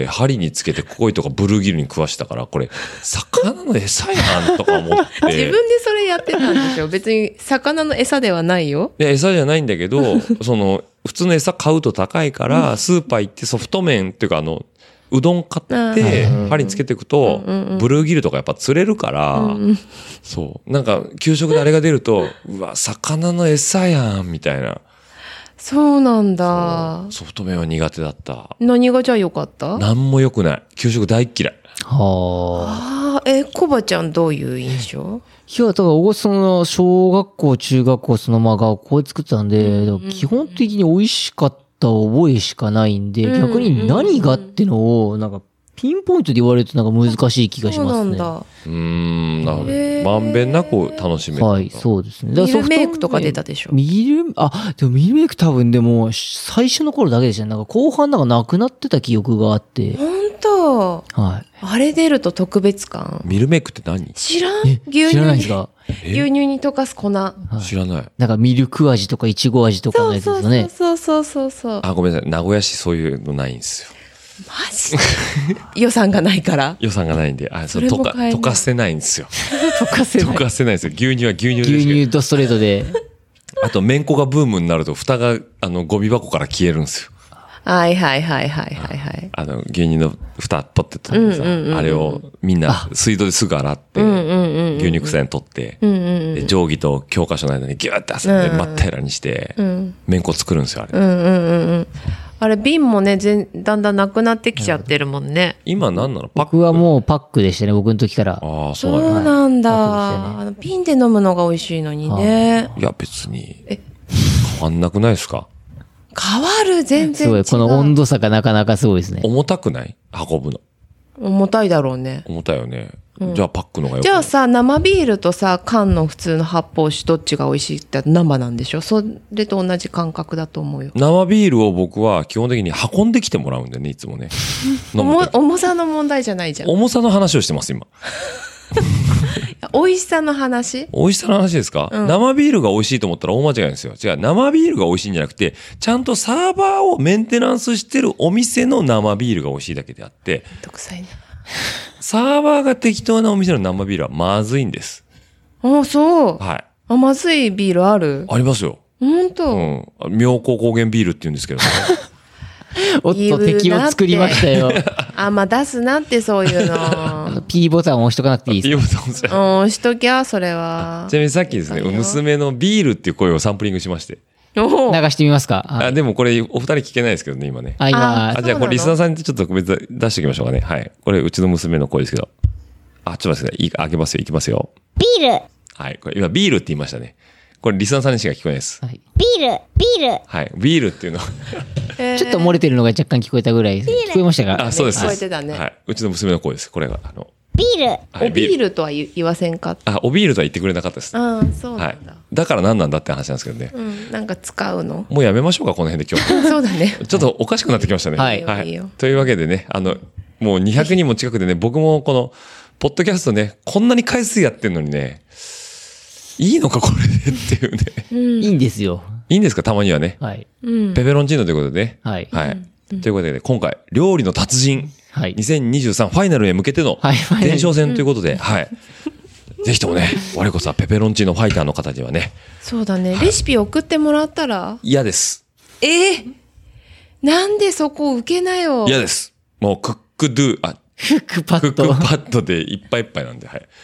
針につけて鯉とかブルーギルに食わしたから、これ、魚の餌やんとか思って。 自分でそれやってたんでしょ。別に魚の餌ではないよ。 いや、餌じゃないんだけど、その、普通の餌買うと高いから、スーパー行ってソフト麺っていうか、あの、うどん買って、針につけていくと、ブルーギルとかやっぱ釣れるから、そう。なんか、給食であれが出ると、うわ、魚の餌やん、みたいな。 そうなんだ。 ソフト麺は苦手だった。 何がじゃあ良かった？ なんも良くない。給食大っ嫌い。 はあ。ああ、え、コバちゃんどういう印象？ いや、だから、おその、小学校、中学校、そのまま学校で作ってたんで、うん、基本的に美味しかった覚えしかないんで、うん、逆に何がってのを、なんか、ピンポイントで言われるとなんか難しい気がしますね。 そうなんだ。 うーん、なるほど。まんべんなく楽しめる。 はい、そうですね。 ミルメイクとか出たでしょ。 ミル、あ、でもミルメイク多分でも、最初の頃だけでしたね。なんか後半なんかなくなってた記憶があって。 ほんと？ はい。 あれ出ると特別感。 ミルメイクって何？ 知らん？牛乳知らないですか？ 牛乳に溶かす粉。 はい、知らない。 なんかミルク味とかイチゴ味とかのやつですよね。 そうそうそうそうそう。 あ、ごめんなさい。名古屋市そういうのないんですよ。 マジ予算がないから予算がないんで、あ、それ溶か、溶かせないんですよ。 溶かせない。 溶かせないですよ。牛乳は牛乳ですけど。 牛乳とストレートで。 あと、めんこがブームになると、蓋が、あの、ゴミ箱から消えるんですよ。 はいはいはいはいはいはい。 あの、牛乳の蓋ポッて取ってさ、うんうんうん、あれをみんな水道ですぐ洗って、うんうんうんうん、牛乳臭いの取って、うんうんうん、で定規と教科書の間にギューって挟んで、真っ平らにして、うん、めんこ作るんですよ、あれ。 うんうんうんうん、あれ、瓶もね、全だんだんなくなってきちゃってるもんね。 今何なの？パック？ 僕はもうパックでしたね、僕の時から。 ああ、 そうなんだ。そうなんだ、ね。あの瓶で飲むのが美味しいのにね。 いや、別に。え変わんなくないですか？ 変わる、全然違う。 すごい、この温度差がなかなかすごいですね。 重たくない？運ぶの。 重たいだろうね。 重たいよね。うん、じゃあパックのがよく。 じゃあさ、生ビールとさ、缶の普通の発泡酒どっちが美味しいって生なんでしょ？それと同じ感覚だと思うよ。 生ビールを僕は基本的に運んできてもらうんだよね、いつもね。 重さの問題じゃないじゃん。 重さの話をしてます、今。 美味しさの話？ 美味しさの話ですか、うん、生ビールが美味しいと思ったら大間違いですよ。違う、生ビールが美味しいんじゃなくて、ちゃんとサーバーをメンテナンスしてるお店の生ビールが美味しいだけであって、 めんどくさいな。 サーバーが適当なお店の生ビールはまずいんです。 あ、そう。 はい。 あ、まずいビールある？ ありますよ。 ほんと？ うん。妙高高原ビールって言うんですけどね。 おっと、敵を作りましたよ。 あんま出すなって、そういうの。 P ボタンを押しとかなくていいですか？ P ボタン押せ。 うん、押しときゃ、それは。 ちなみにさっきですね、娘のビールっていう声をサンプリングしまして。 流してみますか？ あ、でもこれお二人聞けないですけどね、今ね。 あ、今。 あ、じゃあこれリスナーさんにちょっと特別出しておきましょうかね。はい。これうちの娘の声ですけど。あ、ちょっと待ってください。いい開けますよ。いきますよ。 ビール。 はい。これ今ビールって言いましたね。これリスナーさんにしか聞こえないです。 はい、 ビール、ビール。 はい。ビールっていうのはちょっと漏れてるのが若干聞こえたぐらいです。聞こえましたか？ あ、そうです。 聞こえてたね。 はい。うちの娘の声です。これが、あの。 ビール。 はい、 おビールとは言わせんか？ あ、おビールとは言ってくれなかったです。 ああ、そうなんだ。 はい。だから何なんだって話なんですけどね。 うん。なんか使うの？ もうやめましょうか、この辺で今日。 そうだね。 ちょっとおかしくなってきましたね。 はい。 はい。というわけでね、あの、もうにひゃくにんも近くでね、僕もこの、ポッドキャストね、こんなに回数やってんのにね、いいのかこれでっていうね、 うん。いいんですよ。 いいんですか、たまにはね。 はい。 ペペロンチーノということでね。 はい。 はい。うん、ということで、ね、今回、料理の達人、 はい、 にせんにじゅうさんファイナルへ向けての前哨戦ということで、はい。ぜひともね、我こそはペペロンチーノファイターの方にはね。 そうだね。レシピ送ってもらったら？ 嫌です。 えー、なんでそこ受けなよ。 嫌です。もうクックドゥ、あ、 クックパッド。 クックパッドでいっぱいいっぱいなんで、はい。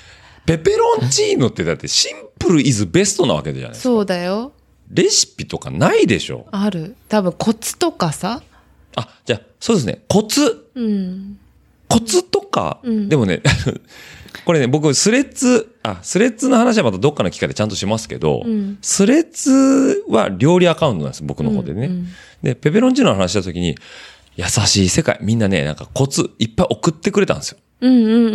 ペペロンチーノってだってシンプルイズベストなわけじゃないですか。 そうだよ。 レシピとかないでしょ。 ある。多分コツとかさ。 あ、じゃあ、そうですね。コツ。 うん。 コツとか、 うん、 でもね、これね、僕、スレッズ、あ、スレッズの話はまたどっかの機会でちゃんとしますけど、うん、スレッズは料理アカウントなんです、僕の方でね。うんうん、で、ペペロンチーノの話したときに、優しい世界、みんなね、なんかコツいっぱい送ってくれたんですよ。 うんうんうんうんうん。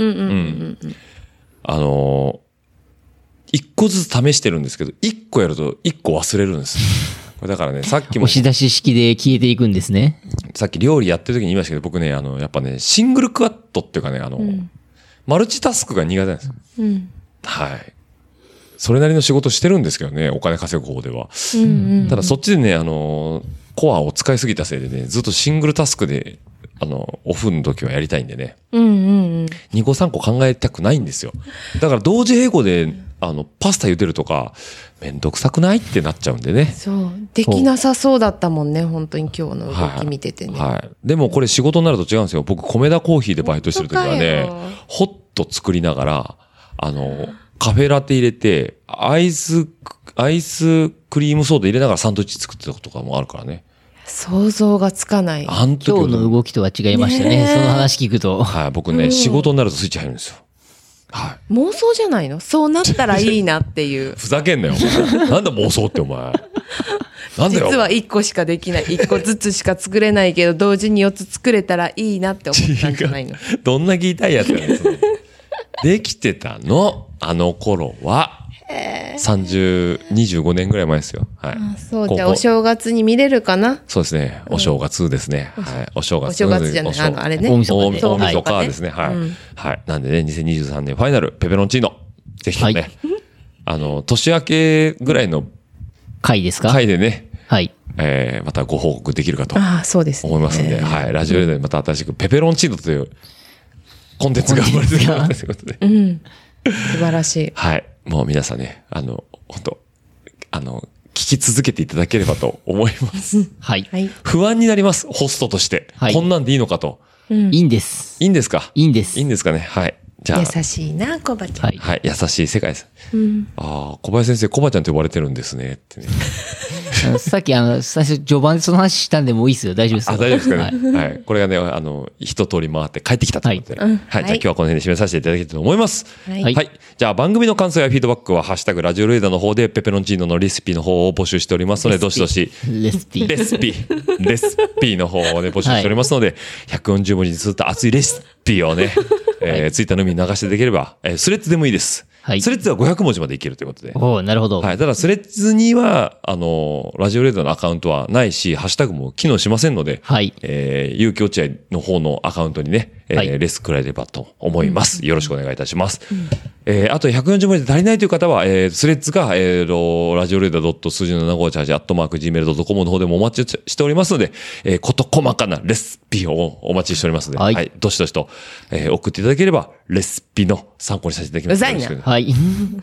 あのー、一個ずつ試してるんですけど、一個やると一個忘れるんです。これだからね、さっきも。 押し出し式で消えていくんですね。 さっき料理やってる時に言いましたけど、僕ね、あの、やっぱね、シングルクワットっていうかね、あの、うん、マルチタスクが苦手なんですよ。うん、はい。それなりの仕事してるんですけどね、お金稼ぐ方では。うんうんうん、ただそっちでね、あの、コアを使いすぎたせいでね、ずっとシングルタスクで、あの、オフの時はやりたいんでね。 うんうんうん。 にこさんこ考えたくないんですよ。だから同時並行で、あの、パスタ茹でるとか、めんどくさくないってなっちゃうんでね。 そう。できなさそうだったもんね、本当に今日の動き見ててね。 はい。はい、でもこれ仕事になると違うんですよ。僕、米田コーヒーでバイトしてる時はね、ホット作りながら、あの、カフェラテ入れて、アイス、アイスクリームソーダ入れながらサンドイッチ作ってたこととかもあるからね。 想像がつかない。 あん時今日の動きとは違いましたね。ねその話聞くと。 はい、僕ね、うん、仕事になるとスイッチ入るんですよ。はい。 妄想じゃないの？そうなったらいいなっていう。 ふざけんなよ、お前。なんだ妄想ってお前。なんだよ。 実はいっこしかできない。いっこずつしか作れないけど、同時によっつ作れたらいいなって思ったんじゃないの？ どんな言いたいやつやねん、それ。できてたの、あの頃は。さんじゅう、にじゅうごねんぐらい前ですよ。はい。 あそう、じゃあお正月に見れるかな？ そうですね。お正月ですね。うん、はい。お正月。 お正月じゃない。あの、あれね。 大晦日、 ね。大晦日ですね。はい、うん。はい。なんでね、にせんにじゅうさんねんファイナル、ペペロンチーノ。ぜひともね、はい、あの、年明けぐらいの回ですか？ 回でね。 はい。 えー、またご報告できるかと。 ああ、そうですね。 思いますんで、はい。ラジオでまた新しくペペロンチーノというコンテンツが生まれてきたということで。 うん。素晴らしい。 はい。もう皆さんね、あの、本当あの、聞き続けていただければと思います。 はい。 不安になります、ホストとして。はい、こんなんでいいのかと。 うん、いいんです。 いいんですか？ いいんです。 いいんですかね。はい。じゃあ。 優しいな、コバちゃん。 はい。はい、優しい世界です。うん、ああ、小林先生、コバちゃんと呼ばれてるんですね。ってね。 さっき、あの、最初、序盤でその話したんで、もういいですよ。大丈夫ですよ。 あ、大丈夫ですかね。はい、はい。これがね、あの、一通り回って帰ってきたということで。はい。はい、じゃあ今日はこの辺で締めさせていただきたいと思います。はい。はい。じゃあ番組の感想やフィードバックは、ハッシュタグラジオルエダの方で、ペペロンチーノのレシピの方を募集しておりますので、どしどし。 レシピ。 レシピ。レシピの方をね、募集しておりますので、はい、ひゃくよんじゅうもじにつった熱いレシピをね、えー、ツイッターのみに流してできれば、えー、スレッズでもいいです。はい。スレッズはごひゃくもじまでいけるということで。 おお、なるほど。 はい。ただスレッズには、あの、ラジオレーダーのアカウントはないし、ハッシュタグも機能しませんので、はい。えー、有機落合の方のアカウントにね、えー、はい、レスくらえればと思います。よろしくお願いいたします。うん、えー、あとひゃくよんじゅうもじで足りないという方は、えー、スレッズが、えーと、ラジオレーダー数字のななごーはちはち、アットマーク、ジーメールドットコム の方でもお待ちしておりますので、えー、こと細かなレシピをお待ちしておりますので、はい。はい、どしどしと、えー、送っていただければ、レシピの参考にさせていただきます。 うざいな。 はい。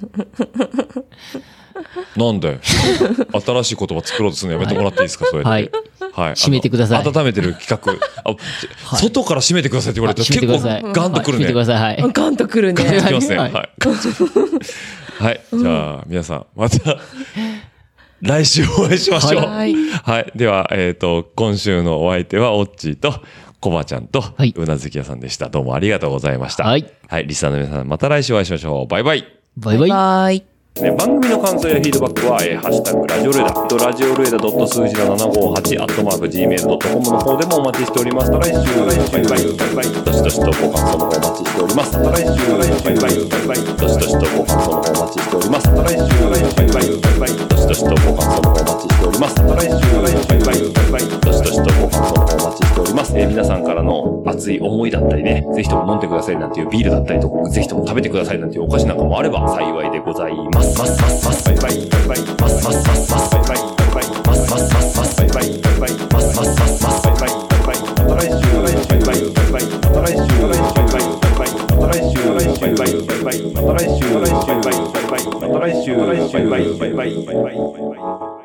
なんで新しい言葉作ろうとするのやめてもらっていいですか、はい、それで。はい。はい。 締めてください。 温めてる企画。あ、はい、外から締めてくださいって言われて結構ガンとくるね。締めてください。はい。 ガンとくるね。 ガンときますね。はい。はい。はい、じゃあ、皆さん、また、来週お会いしましょう。はい。はい。では、えっと、今週のお相手は、オッチーと、コバちゃんと、うなずき屋さんでした。どうもありがとうございました。はい。はい。リスナーの皆さん、また来週お会いしましょう。バイバイ。 バイバイ。バイね、番組の感想やフィードバックは、えー、ハッシュタグラジオルエダ、ラジオルエダ数字のななごーはち、アットマーク、ジーメールドットコム の方でもお待ちしております。来週、バイバイ、バイバイ、どしどしとご感想の方お待ちしております。来週、バイバイ、バイバイ、どしどしとご感想の方お待ちしております。来週、バイバイ、バイバイ、どしどしとご感想の方お待ちしております。来週、バイバイ、バイバイ、どしどしとご感想の方お待ちしております。えー、皆さんからの熱い思いだったりね、ぜひとも飲んでくださいなんていうビールだったりとか、ぜひとも食べてくださいなんていうお菓子なんかもあれば幸いでございます。ますますますバイバイバイバイマスマスマスマスバイバイバイバイマスマスマスマスバイバイバイバイマスマスマスマスバイバイバイバイまた来週バイバイバイバイまた来週バイバイバイバイまた来週バイバイバイバイまた来週バイバイバイバイまた来週バイバイバイバイバイバイバイ